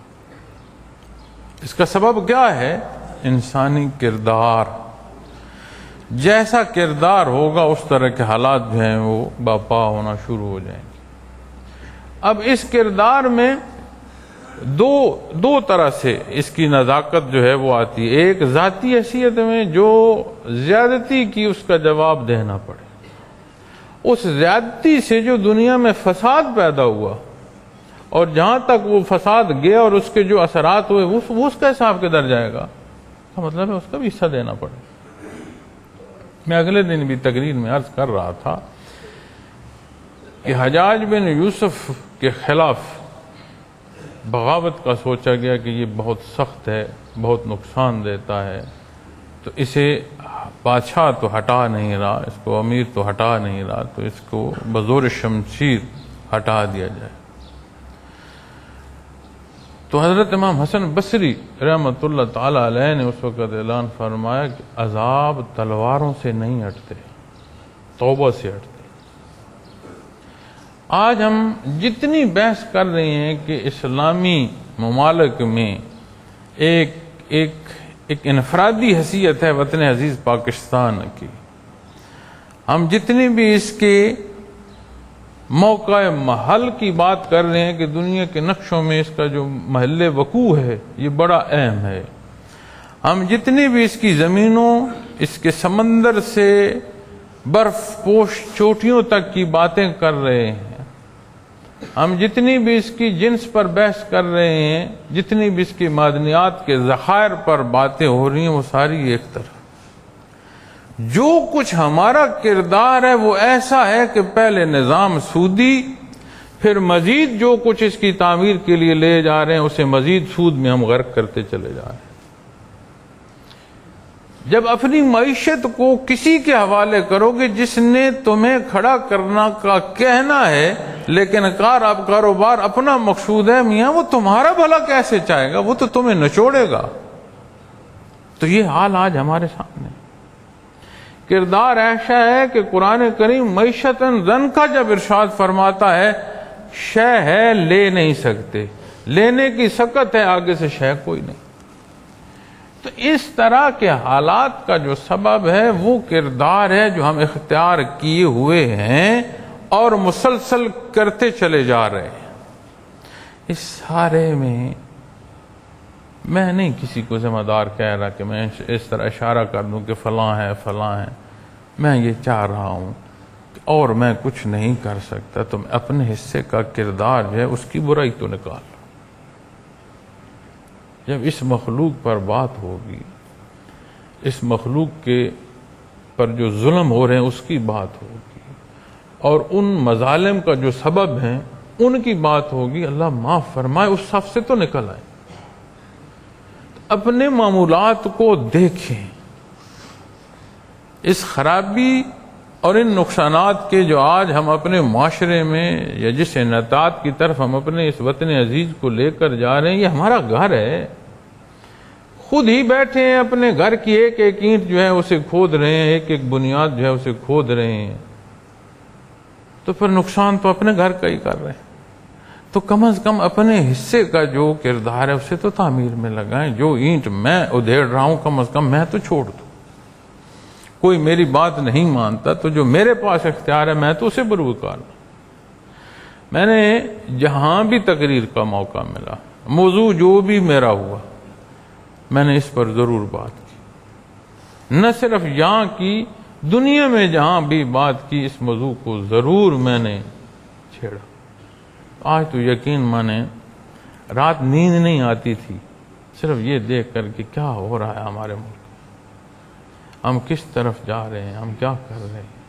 اس کا سبب کیا ہے؟ انسانی کردار۔ جیسا کردار ہوگا اس طرح کے حالات جو ہیں وہ برپا ہونا شروع ہو جائیں گے۔ اب اس کردار میں دو دو طرح سے اس کی نزاکت جو ہے وہ آتی ہے۔ ایک ذاتی حیثیت میں جو زیادتی کی اس کا جواب دینا پڑے، اس زیادتی سے جو دنیا میں فساد پیدا ہوا اور جہاں تک وہ فساد گیا اور اس کے جو اثرات ہوئے وہ اس کا حساب کدھر جائے گا، کا مطلب ہے اس کا بھی حصہ دینا پڑے۔ میں اگلے دن بھی تقریر میں عرض کر رہا تھا کہ حجاج بن یوسف کے خلاف بغاوت کا سوچا گیا کہ یہ بہت سخت ہے، بہت نقصان دیتا ہے، تو اسے بادشاہ تو ہٹا نہیں رہا، اس کو امیر تو ہٹا نہیں رہا، تو اس کو بزور شمشیر ہٹا دیا جائے۔ تو حضرت امام حسن بصری رحمۃ اللہ تعالی علیہ نے اس وقت اعلان فرمایا کہ عذاب تلواروں سے نہیں ہٹتے، توبہ سے ہٹتے۔ آج ہم جتنی بحث کر رہے ہیں کہ اسلامی ممالک میں ایک ایک ایک انفرادی حیثیت ہے وطن عزیز پاکستان کی، ہم جتنی بھی اس کے موقع محل کی بات کر رہے ہیں کہ دنیا کے نقشوں میں اس کا جو محل وقوع ہے یہ بڑا اہم ہے، ہم جتنی بھی اس کی زمینوں، اس کے سمندر سے برف پوش چوٹیوں تک کی باتیں کر رہے ہیں، ہم جتنی بھی اس کی جنس پر بحث کر رہے ہیں، جتنی بھی اس کی معدنیات کے ذخائر پر باتیں ہو رہی ہیں، وہ ساری ایک طرف۔ جو کچھ ہمارا کردار ہے وہ ایسا ہے کہ پہلے نظام سودی، پھر مزید جو کچھ اس کی تعمیر کے لیے لے جا رہے ہیں اسے مزید سود میں ہم غرق کرتے چلے جا رہے ہیں۔ جب اپنی معیشت کو کسی کے حوالے کرو گے جس نے تمہیں کھڑا کرنا کا کہنا ہے لیکن کار اب کاروبار اپنا مقصود ہے، میاں وہ تمہارا بھلا کیسے چاہے گا، وہ تو تمہیں نچوڑے گا۔ تو یہ حال آج ہمارے سامنے۔ کردار ایسا ہے کہ قرآن کریم معیشتاً زن کا جب ارشاد فرماتا ہے شے ہے لے نہیں سکتے، لینے کی سکت ہے، آگے سے شے کوئی نہیں۔ تو اس طرح کے حالات کا جو سبب ہے وہ کردار ہے جو ہم اختیار کیے ہوئے ہیں اور مسلسل کرتے چلے جا رہے ہیں۔ اس سارے میں میں نہیں کسی کو ذمہ دار کہہ رہا کہ میں اس طرح اشارہ کر دوں کہ فلاں ہے فلاں ہے، میں یہ چاہ رہا ہوں اور میں کچھ نہیں کر سکتا، تو اپنے حصے کا کردار جو ہے اس کی برائی تو نکال. جب اس مخلوق پر بات ہوگی، اس مخلوق کے پر جو ظلم ہو رہے ہیں اس کی بات ہوگی، اور ان مظالم کا جو سبب ہیں ان کی بات ہوگی، اللہ معاف فرمائے اس صف سے تو نکل آئے. اپنے معمولات کو دیکھیں، اس خرابی اور ان نقصانات کے جو آج ہم اپنے معاشرے میں یا جس انحطاط کی طرف ہم اپنے اس وطن عزیز کو لے کر جا رہے ہیں، یہ ہمارا گھر ہے. خود ہی بیٹھے ہیں اپنے گھر کی ایک ایک اینٹ جو ہے اسے کھود رہے ہیں، ایک ایک بنیاد جو ہے اسے کھود رہے ہیں، تو پھر نقصان تو اپنے گھر کا ہی کر رہے ہیں. تو کم از کم اپنے حصے کا جو کردار ہے اسے تو تعمیر میں لگائیں. جو اینٹ میں ادھیڑ رہا ہوں کم از کم میں تو چھوڑ دوں. کوئی میری بات نہیں مانتا تو جو میرے پاس اختیار ہے میں تو اسے بروکار لوں. میں نے جہاں بھی تقریر کا موقع ملا، موضوع جو بھی میرا ہوا، میں نے اس پر ضرور بات کی. نہ صرف یہاں کی، دنیا میں جہاں بھی بات کی اس موضوع کو ضرور میں نے چھیڑا. آج تو یقین مانے رات نیند نہیں آتی تھی صرف یہ دیکھ کر کہ کیا ہو رہا ہے ہمارے ملک میں، ہم کس طرف جا رہے ہیں، ہم کیا کر رہے ہیں.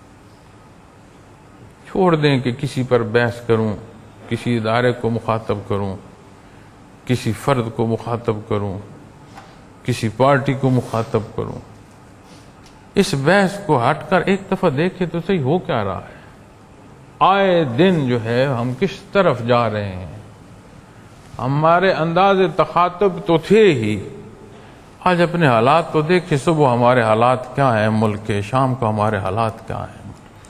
چھوڑ دیں کہ کسی پر بحث کروں، کسی ادارے کو مخاطب کروں، کسی فرد کو مخاطب کروں، کسی پارٹی کو مخاطب کروں. اس بحث کو ہٹ کر ایک دفعہ دیکھیں تو صحیح ہو کیا رہا ہے. آئے دن جو ہے ہم کس طرف جا رہے ہیں. ہمارے انداز تخاطب تو تھے ہی، آج اپنے حالات تو دیکھیں. صبح ہمارے حالات کیا ہیں ملک کے، شام کو ہمارے حالات کیا ہیں.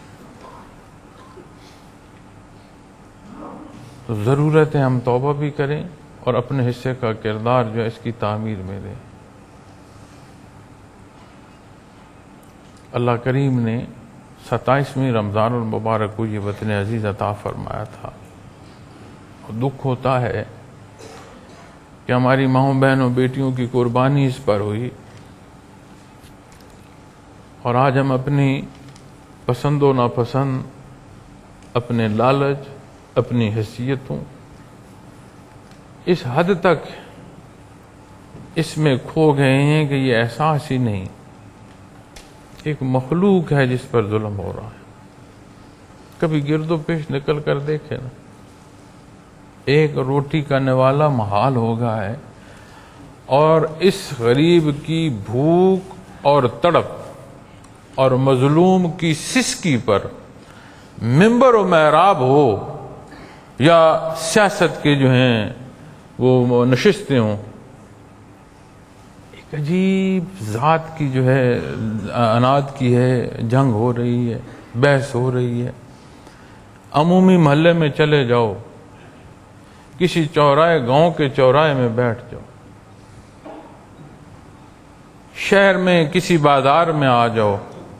تو ضرورت ہے ہم توبہ بھی کریں اور اپنے حصے کا کردار جو ہے اس کی تعمیر میں دیں. اللہ کریم نے ستائیسویں رمضان المبارک کو یہ وطن عزیز عطا فرمایا تھا. اور دکھ ہوتا ہے کہ ہماری ماؤں بہنوں بیٹیوں کی قربانی اس پر ہوئی، اور آج ہم اپنی پسند و ناپسند، اپنے لالچ، اپنی حیثیتوں، اس حد تک اس میں کھو گئے ہیں کہ یہ احساس ہی نہیں. ایک مخلوق ہے جس پر ظلم ہو رہا ہے. کبھی گرد و پیش نکل کر دیکھے نا، ایک روٹی کا نوالا محال ہو گیا ہے، اور اس غریب کی بھوک اور تڑپ اور مظلوم کی سسکی پر منبر و محراب ہو یا سیاست کے جو ہیں وہ نشستیں ہوں، ایک عجیب ذات کی جو ہے اناد کی ہے جنگ ہو رہی ہے، بحث ہو رہی ہے. عمومی محلے میں چلے جاؤ، کسی چوراہے گاؤں کے چوراہے میں بیٹھ جاؤ، شہر میں کسی بازار میں آ جاؤ،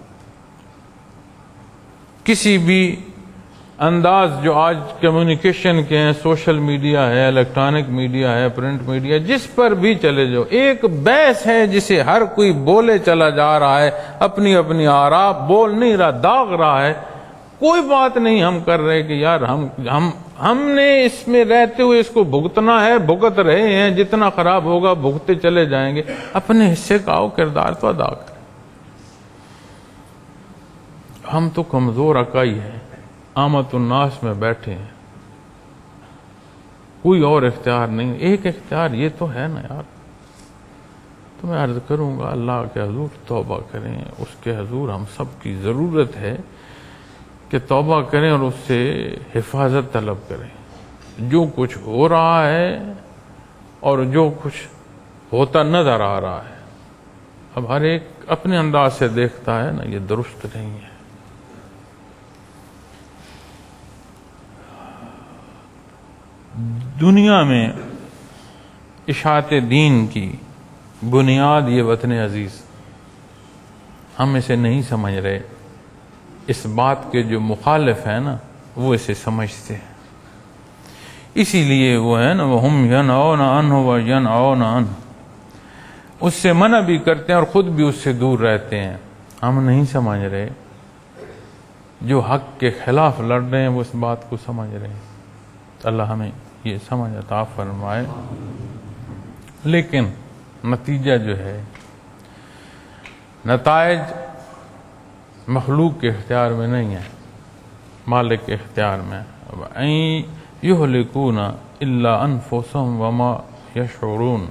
کسی بھی انداز جو آج کمیونیکیشن کے ہیں، سوشل میڈیا ہے، الیکٹرانک میڈیا ہے، پرنٹ میڈیا، جس پر بھی چلے جاؤ، ایک بحث ہے جسے ہر کوئی بولے چلا جا رہا ہے، اپنی اپنی آراء بول نہیں رہا، داغ رہا ہے. کوئی بات نہیں ہم کر رہے کہ یار ہم ہم ہم نے اس میں رہتے ہوئے اس کو بھگتنا ہے، بھگت رہے ہیں، جتنا خراب ہوگا بھگتے چلے جائیں گے. اپنے حصے کا آؤ کردار تو ادا کریں. ہم تو کمزور اکائی ہیں، آمت الناس میں بیٹھے ہیں، کوئی اور اختیار نہیں. ایک اختیار یہ تو ہے نا یار. تو میں عرض کروں گا اللہ کے حضور توبہ کریں. اس کے حضور ہم سب کی ضرورت ہے کہ توبہ کریں اور اس سے حفاظت طلب کریں. جو کچھ ہو رہا ہے اور جو کچھ ہوتا نظر آ رہا ہے، اب ہر ایک اپنے انداز سے دیکھتا ہے نا، یہ درست نہیں ہے. دنیا میں اشاعت دین کی بنیاد یہ وطن عزیز، ہم اسے نہیں سمجھ رہے. اس بات کے جو مخالف ہیں نا وہ اسے سمجھتے ہیں. اسی لیے وہ ہے نا وَهُمْ يَنْأَوْنَ عَنْهُ وَيَنْأَوْنَ عَنْهُ، اس سے منع بھی کرتے ہیں اور خود بھی اس سے دور رہتے ہیں۔ ہم نہیں سمجھ رہے، جو حق کے خلاف لڑ رہے ہیں وہ اس بات کو سمجھ رہے ہیں۔ اللہ ہمیں یہ سمجھ عطا فرمائے۔ لیکن نتیجہ جو ہے، نتائج مخلوق کے اختیار میں نہیں ہے، مالک کے اختیار میں۔ وَإِن يُهْلِكُونَ إِلَّا أَنفُسَهُمْ وَمَا يَشْعُرُونَ،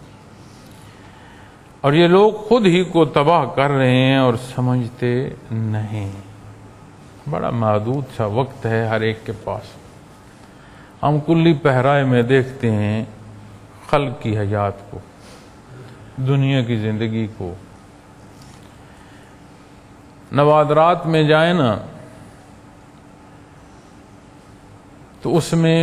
اور یہ لوگ خود ہی کو تباہ کر رہے ہیں اور سمجھتے نہیں۔ بڑا محدود سا وقت ہے ہر ایک کے پاس۔ ہم کلی پہرائے میں دیکھتے ہیں خلق کی حیات کو، دنیا کی زندگی کو۔ نوادرات میں جائیں نا تو اس میں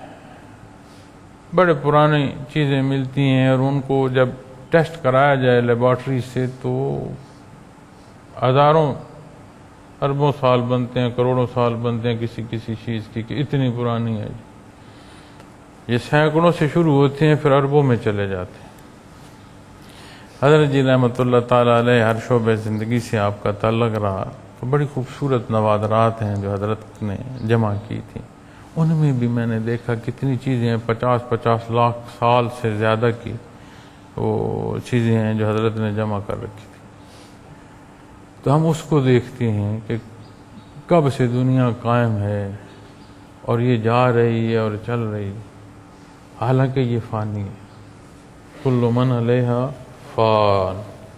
بڑے پرانی چیزیں ملتی ہیں، اور ان کو جب ٹیسٹ کرایا جائے لیبارٹری سے تو ہزاروں اربوں سال بنتے ہیں، کروڑوں سال بنتے ہیں کسی کسی چیز کی کہ اتنی پرانی ہے۔ یہ سینکڑوں سے شروع ہوتے ہیں پھر اربوں میں چلے جاتے ہیں۔ حضرت جی رحمۃ اللہ تعالیٰ علیہ ہر شعبہ زندگی سے آپ کا تعلق رہا، تو بڑی خوبصورت نوادرات ہیں جو حضرت نے جمع کی تھی۔ ان میں بھی میں نے دیکھا کتنی چیزیں ہیں، پچاس پچاس لاکھ سال سے زیادہ کی وہ چیزیں ہیں جو حضرت نے جمع کر رکھی تھی۔ تو ہم اس کو دیکھتے ہیں کہ کب سے دنیا قائم ہے اور یہ جا رہی ہے اور چل رہی ہے، حالانکہ یہ فانی ہے۔ کل من علیہا فان۔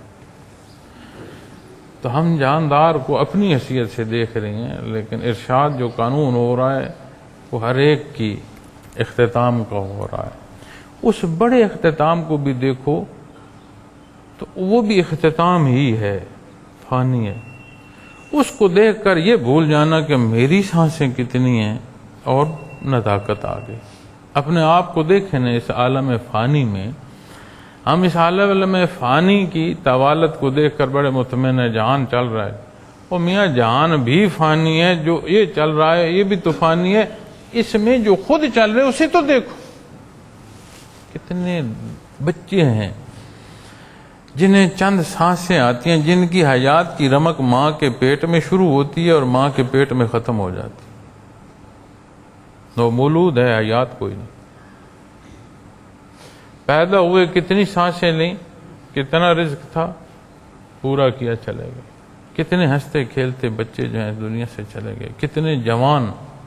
تو ہم جاندار کو اپنی حیثیت سے دیکھ رہے ہیں، لیکن ارشاد جو قانون ہو رہا ہے وہ ہر ایک کی اختتام کا ہو رہا ہے۔ اس بڑے اختتام کو بھی دیکھو تو وہ بھی اختتام ہی ہے، فانی ہے۔ اس کو دیکھ کر یہ بھول جانا کہ میری سانسیں کتنی ہیں اور نزاکت آ گئی۔ اپنے آپ کو دیکھیں نا اس عالم فانی میں، ہم اس عالم فانی کی طوالت کو دیکھ کر بڑے مطمئن ہے، جہان چل رہا ہے۔ اور میاں جہان بھی فانی ہے، جو یہ چل رہا ہے یہ بھی تو فانی ہے، اس میں جو خود چل رہے اسے تو دیکھو۔ کتنے بچے ہیں جنہیں چند سانسیں آتی ہیں، جن کی حیات کی رمق ماں کے پیٹ میں شروع ہوتی ہے اور ماں کے پیٹ میں ختم ہو جاتی ہے۔ وہ مولود ہے، حیات کوئی نہیں۔ پیدا ہوئے کتنی سانسیں لیں، کتنا رزق تھا، پورا کیا چلے گئے۔ کتنے ہنستے کھیلتے بچے جو ہیں دنیا سے چلے گئے، کتنے جوان،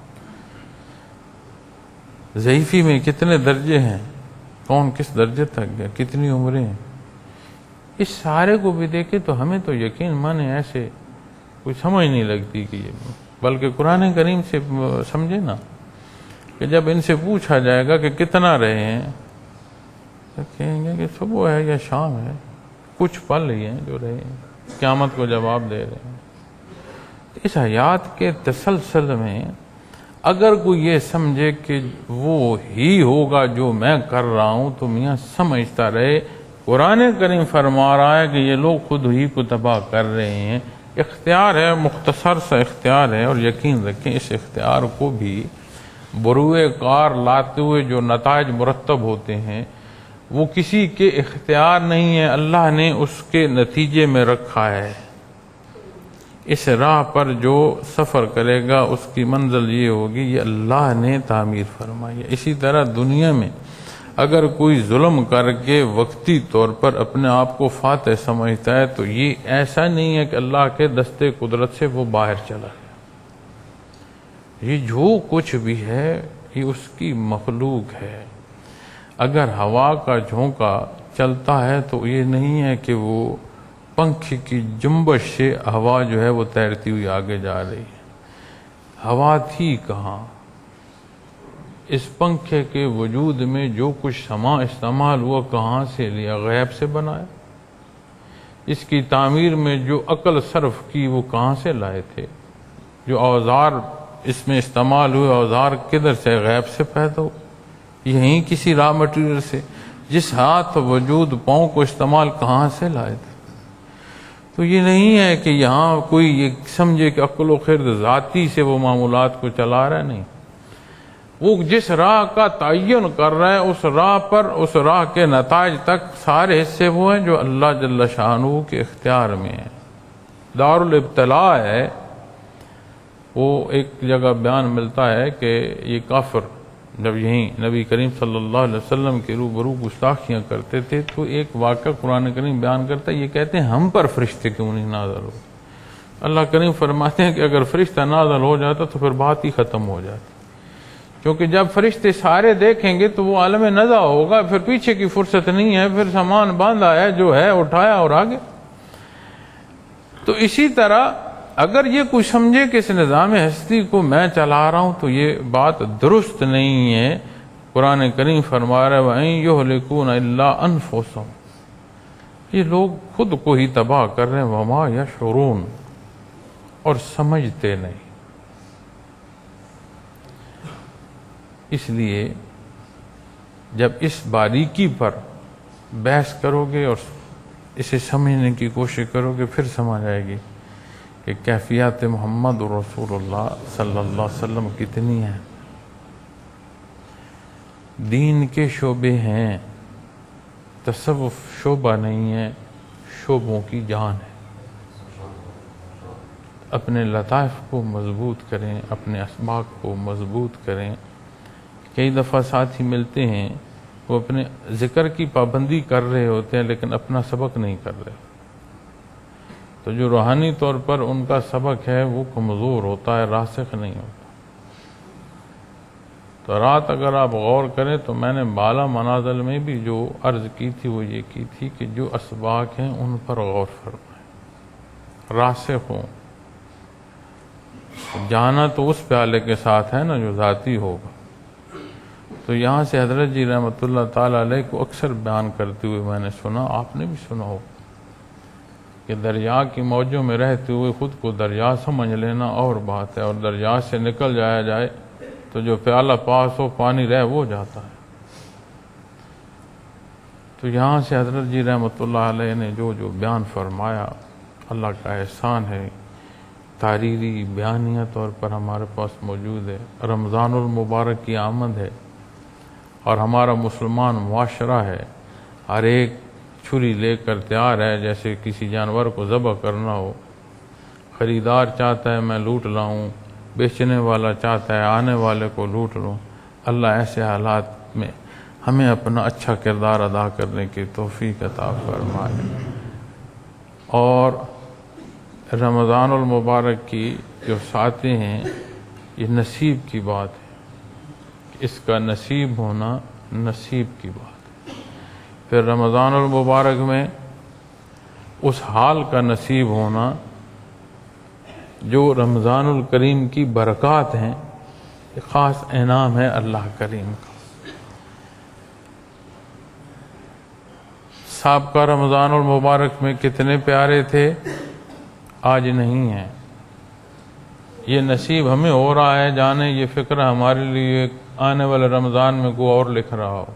ضعیفی میں کتنے درجے ہیں، کون کس درجے تک گیا، کتنی عمریں ہیں۔ اس سارے کو بھی دیکھے تو ہمیں تو یقین مانے ایسے کوئی سمجھ نہیں لگتی کہ یہ، بلکہ قرآن کریم سے سمجھے نا کہ جب ان سے پوچھا جائے گا کہ کتنا رہے ہیں تو کہیں گے کہ صبح ہے یا شام ہے، کچھ پل ہی ہیں جو رہے ہیں، قیامت کو جواب دے رہے ہیں۔ اس حیات کے تسلسل میں اگر کوئی یہ سمجھے کہ وہ ہی ہوگا جو میں کر رہا ہوں تو میاں سمجھتا رہے قرآن کریم فرما رہا ہے کہ یہ لوگ خود ہی کو تباہ کر رہے ہیں۔ اختیار ہے، مختصر سا اختیار ہے، اور یقین رکھیں اس اختیار کو بھی بروئے کار لاتے ہوئے جو نتائج مرتب ہوتے ہیں وہ کسی کے اختیار نہیں ہے، اللہ نے اس کے نتیجے میں رکھا ہے۔ اس راہ پر جو سفر کرے گا اس کی منزل یہ ہوگی، یہ اللہ نے تعمیر فرمائی ہے۔ اسی طرح دنیا میں اگر کوئی ظلم کر کے وقتی طور پر اپنے آپ کو فاتح سمجھتا ہے تو یہ ایسا نہیں ہے کہ اللہ کے دستے قدرت سے وہ باہر چلا گیا۔ یہ جو کچھ بھی ہے یہ اس کی مخلوق ہے۔ اگر ہوا کا جھونکا چلتا ہے تو یہ نہیں ہے کہ وہ پنکھ کی جنبش سے ہوا جو ہے وہ تیرتی ہوئی آگے جا رہی ہے۔ ہوا تھی کہاں؟ اس پنکھے کے وجود میں جو کچھ سما استعمال ہوا کہاں سے لیا؟ غیب سے بنایا۔ اس کی تعمیر میں جو عقل صرف کی وہ کہاں سے لائے تھے؟ جو اوزار اس میں استعمال ہوئے اوزار کدھر سے؟ غیب سے پیدا ہو، یہیں کسی را مٹیریل سے۔ جس ہاتھ وجود پاؤں کو استعمال کہاں سے لائے تھے؟ تو یہ نہیں ہے کہ یہاں کوئی یہ سمجھے کہ عقل و خرد ذاتی سے وہ معمولات کو چلا رہا ہے، نہیں، وہ جس راہ کا تعین کر رہا ہے اس راہ پر، اس راہ کے نتائج تک سارے حصے وہ ہیں جو اللہ جل شانہ کے اختیار میں ہیں۔ دار الابتلاء ہے، وہ ایک جگہ بیان ملتا ہے کہ یہ کافر جب یہیں نبی کریم صلی اللہ علیہ وسلم کے روبرو گستاخیاں کرتے تھے تو ایک واقعہ قرآن کریم بیان کرتا ہے، یہ کہتے ہیں ہم پر فرشتے کیوں نہیں نازل ہو؟ اللہ کریم فرماتے ہیں کہ اگر فرشتہ نازل ہو جاتا تو پھر بات ہی ختم ہو جاتی، کیونکہ جب فرشتے سارے دیکھیں گے تو وہ عالم نزع ہوگا، پھر پیچھے کی فرصت نہیں ہے، پھر سامان باندھا ہے جو ہے اٹھایا اور آگے۔ تو اسی طرح اگر یہ کچھ سمجھے کہ اس نظام ہستی کو میں چلا رہا ہوں تو یہ بات درست نہیں ہے۔ قرآن کریم فرما رہا ہے وَإِن يُهْلِكُونَ إِلَّا أَنفُسَهُمْ، یہ لوگ خود کو ہی تباہ کر رہے ہیں، وَمَا يَشْعُرُونَ، اور سمجھتے نہیں۔ اس لیے جب اس باریکی پر بحث کرو گے اور اسے سمجھنے کی کوشش کرو گے پھر سمجھ آئے گی کہ کیفیات محمد رسول اللہ صلی اللہ علیہ وسلم کتنی ہیں۔ دین کے شعبے ہیں، تصوف شعبہ نہیں ہے، شعبوں کی جان ہے۔ اپنے لطائف کو مضبوط کریں، اپنے اسباق کو مضبوط کریں۔ کئی دفعہ ساتھی ملتے ہیں وہ اپنے ذکر کی پابندی کر رہے ہوتے ہیں لیکن اپنا سبق نہیں کر رہے، تو جو روحانی طور پر ان کا سبق ہے وہ کمزور ہوتا ہے، راسخ نہیں ہوتا۔ تو رات اگر آپ غور کریں تو میں نے بالا منازل میں بھی جو عرض کی تھی وہ یہ کی تھی کہ جو اسباق ہیں ان پر غور فرمائیں، راسخ ہوں۔ جانا تو اس پیالے کے ساتھ ہے نا جو ذاتی ہوگا۔ تو یہاں سے حضرت جی رحمۃ اللہ تعالی علیہ کو اکثر بیان کرتے ہوئے میں نے سنا، آپ نے بھی سنا ہو، کہ دریا کی موجوں میں رہتے ہوئے خود کو دریا سمجھ لینا اور بات ہے، اور دریا سے نکل جایا جائے تو جو پیالہ پاس ہو پانی رہ وہ جاتا ہے۔ تو یہاں سے حضرت جی رحمۃ اللہ علیہ نے جو جو بیان فرمایا اللہ کا احسان ہے، تحریری بیانیہ طور پر ہمارے پاس موجود ہے۔ رمضان المبارک کی آمد ہے اور ہمارا مسلمان معاشرہ ہے، ہر ایک چھری لے کر تیار ہے جیسے کسی جانور کو ذبح کرنا ہو۔ خریدار چاہتا ہے میں لوٹ لاؤں، بیچنے والا چاہتا ہے آنے والے کو لوٹ لوں۔ اللہ ایسے حالات میں ہمیں اپنا اچھا کردار ادا کرنے کی توفیق عطا فرمائے۔ اور رمضان المبارک کی جو ساتیں ہیں یہ نصیب کی بات ہے، اس کا نصیب ہونا نصیب کی بات ہے۔ پھر رمضان المبارک میں اس حال کا نصیب ہونا جو رمضان الکریم کی برکات ہیں، یہ خاص انعام ہے اللہ کریم کا۔ سابقہ رمضان المبارک میں کتنے پیارے تھے، آج نہیں ہیں۔ یہ نصیب ہمیں ہو رہا ہے، جانے یہ فکر ہمارے لیے آنے والے رمضان میں کوئی اور لکھ رہا ہو۔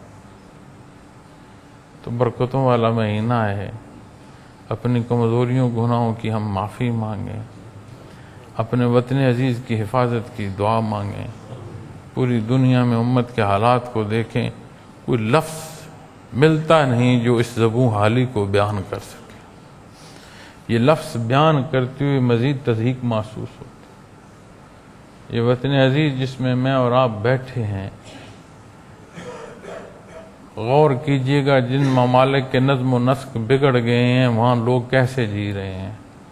تو برکتوں والا مہینہ ہے، اپنی کمزوریوں گناہوں کی ہم معافی مانگیں، اپنے وطن عزیز کی حفاظت کی دعا مانگیں۔ پوری دنیا میں امت کے حالات کو دیکھیں، کوئی لفظ ملتا نہیں جو اس زبوں حالی کو بیان کر سکے۔ یہ لفظ بیان کرتے ہوئے مزید تضحیق محسوس ہوتا ہے۔ یہ وطن عزیز جس میں میں اور آپ بیٹھے ہیں، غور کیجئے گا جن ممالک کے نظم و نسق بگڑ گئے ہیں وہاں لوگ کیسے جی رہے ہیں،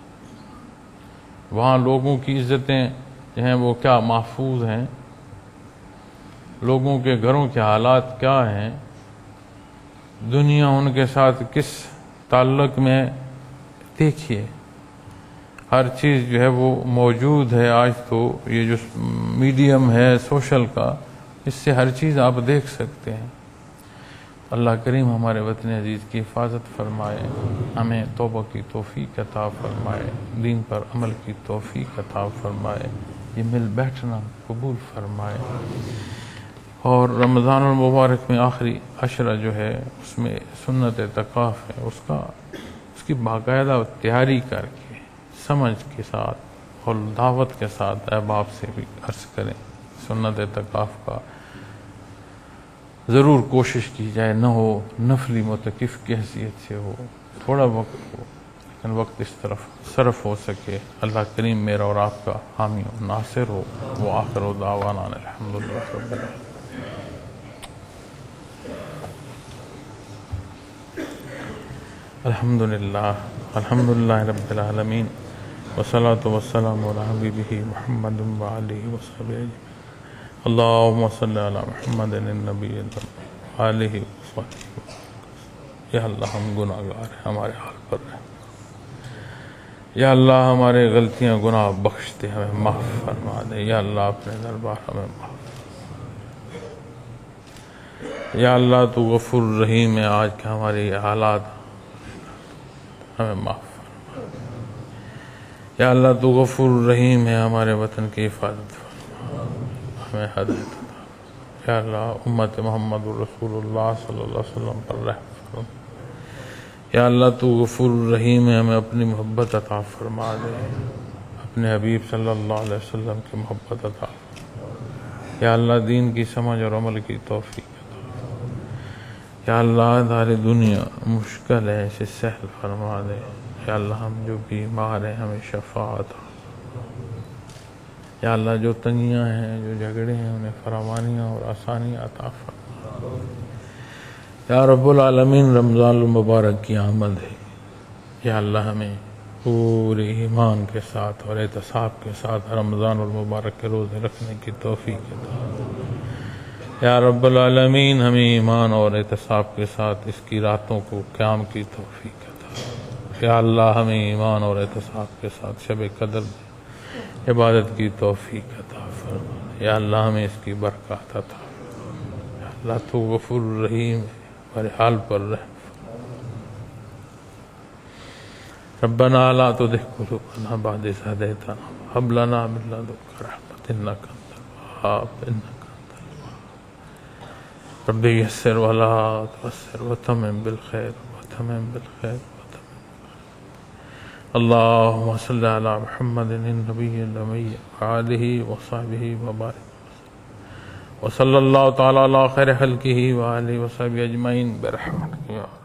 وہاں لوگوں کی عزتیں جو ہیں وہ کیا محفوظ ہیں، لوگوں کے گھروں کے حالات کیا ہیں، دنیا ان کے ساتھ کس تعلق میں، دیکھیے ہر چیز جو ہے وہ موجود ہے۔ آج تو یہ جو میڈیم ہے سوشل کا، اس سے ہر چیز آپ دیکھ سکتے ہیں۔ اللہ کریم ہمارے وطن عزیز کی حفاظت فرمائے، ہمیں توبہ کی توفیق عطا فرمائے، دین پر عمل کی توفیق عطا فرمائے، یہ مل بیٹھنا قبول فرمائے۔ اور رمضان المبارک میں آخری عشرہ جو ہے اس میں سنت اعتکاف ہے، اس کا اس کی باقاعدہ تیاری کر کے سمجھ کے ساتھ اور دعوت کے ساتھ احباب سے بھی عرض کریں۔ سنت اعتکاف کا ضرور کوشش کی جائے، نہ ہو نفلی معتکف کی حیثیت سے ہو، تھوڑا وقت ہو لیکن وقت اس طرف صرف ہو سکے۔ اللہ کریم میرا اور آپ کا حامی و ناصر ہو۔ وآخر دعوانا الحمدللہ رب العالمین۔ الحمدللہ الحمدللہ رب العالمین، والصلاة والسلام علی حبیبہ محمد وآلہ وصحبہ اجمعین۔ اللہم صلی علی محمد النبی آلہ وصحبہ۔ یا اللہ ہم گناہ گار ہیں، ہمارے حال پر رہے۔ یا اللہ ہمارے غلطیاں گناہ بخش دے، ہمیں معاف فرما دے۔ یا اللہ اپنے دربار ہمیں معاف۔ یا اللہ تو غفور رحیم ہے، آج کے ہماری حالات ہمیں معاف فرما۔ یا اللہ تو غفور رحیم ہے، ہمارے وطن کی حفاظت فرما، ہمیں ہدایت عطا۔ یا اللہ امت محمد رسول اللہ صلی اللہ علیہ وسلم پر رحم فرما۔ یا اللہ تو غفور رحیم ہے، ہمیں اپنی محبت عطا فرما دے، اپنے حبیب صلی اللہ علیہ وسلم کی محبت عطا فرما۔ یا اللہ دین کی سمجھ اور عمل کی توفیق عطا۔ یا اللہ ساری دنیا مشکل ہے، اسے سہل فرما دے۔ یا اللہ ہم جو بیمار ہیں ہمیں شفا عطا۔ یا اللہ جو تنگیاں ہیں، جو جھگڑے ہیں، انہیں فراوانیاں اور آسانیاں عطا فرما۔ یا رب العالمین رمضان المبارک کی آمد ہے، یا اللہ ہمیں پورے ایمان کے ساتھ اور احتساب کے ساتھ رمضان المبارک کے روزے رکھنے کی توفیق عطا۔ یا رب العالمین ہمیں ایمان اور احتساب کے ساتھ اس کی راتوں کو قیام کی توفیق عطا۔ یا اللہ ہمیں ایمان اور احتساب کے ساتھ شب قدر میں عبادت کی توفیق عطا فرما۔ یا اللہ ہمیں اس کی برکات عطا فرما۔ یا اللہ تو غفور رحیم ہے، ہمارے حال پر رحم فرما۔ ربنا لا تزغ قلوبنا بعد إذ هديتنا وهب لنا من لدنك رحمة إنك أنت الوهاب إنك أنت الوهاب۔ رب يسر ولا تعسر وتمم بالخير وتمم بالخير وتمم بالخير۔ اللهم صل على محمد النبي الأمي وآله وصحبه وبارك وصلی اللہ تعالی علی خیر خلقہ وآلہ وصحبہ اجمعین برحمتک یا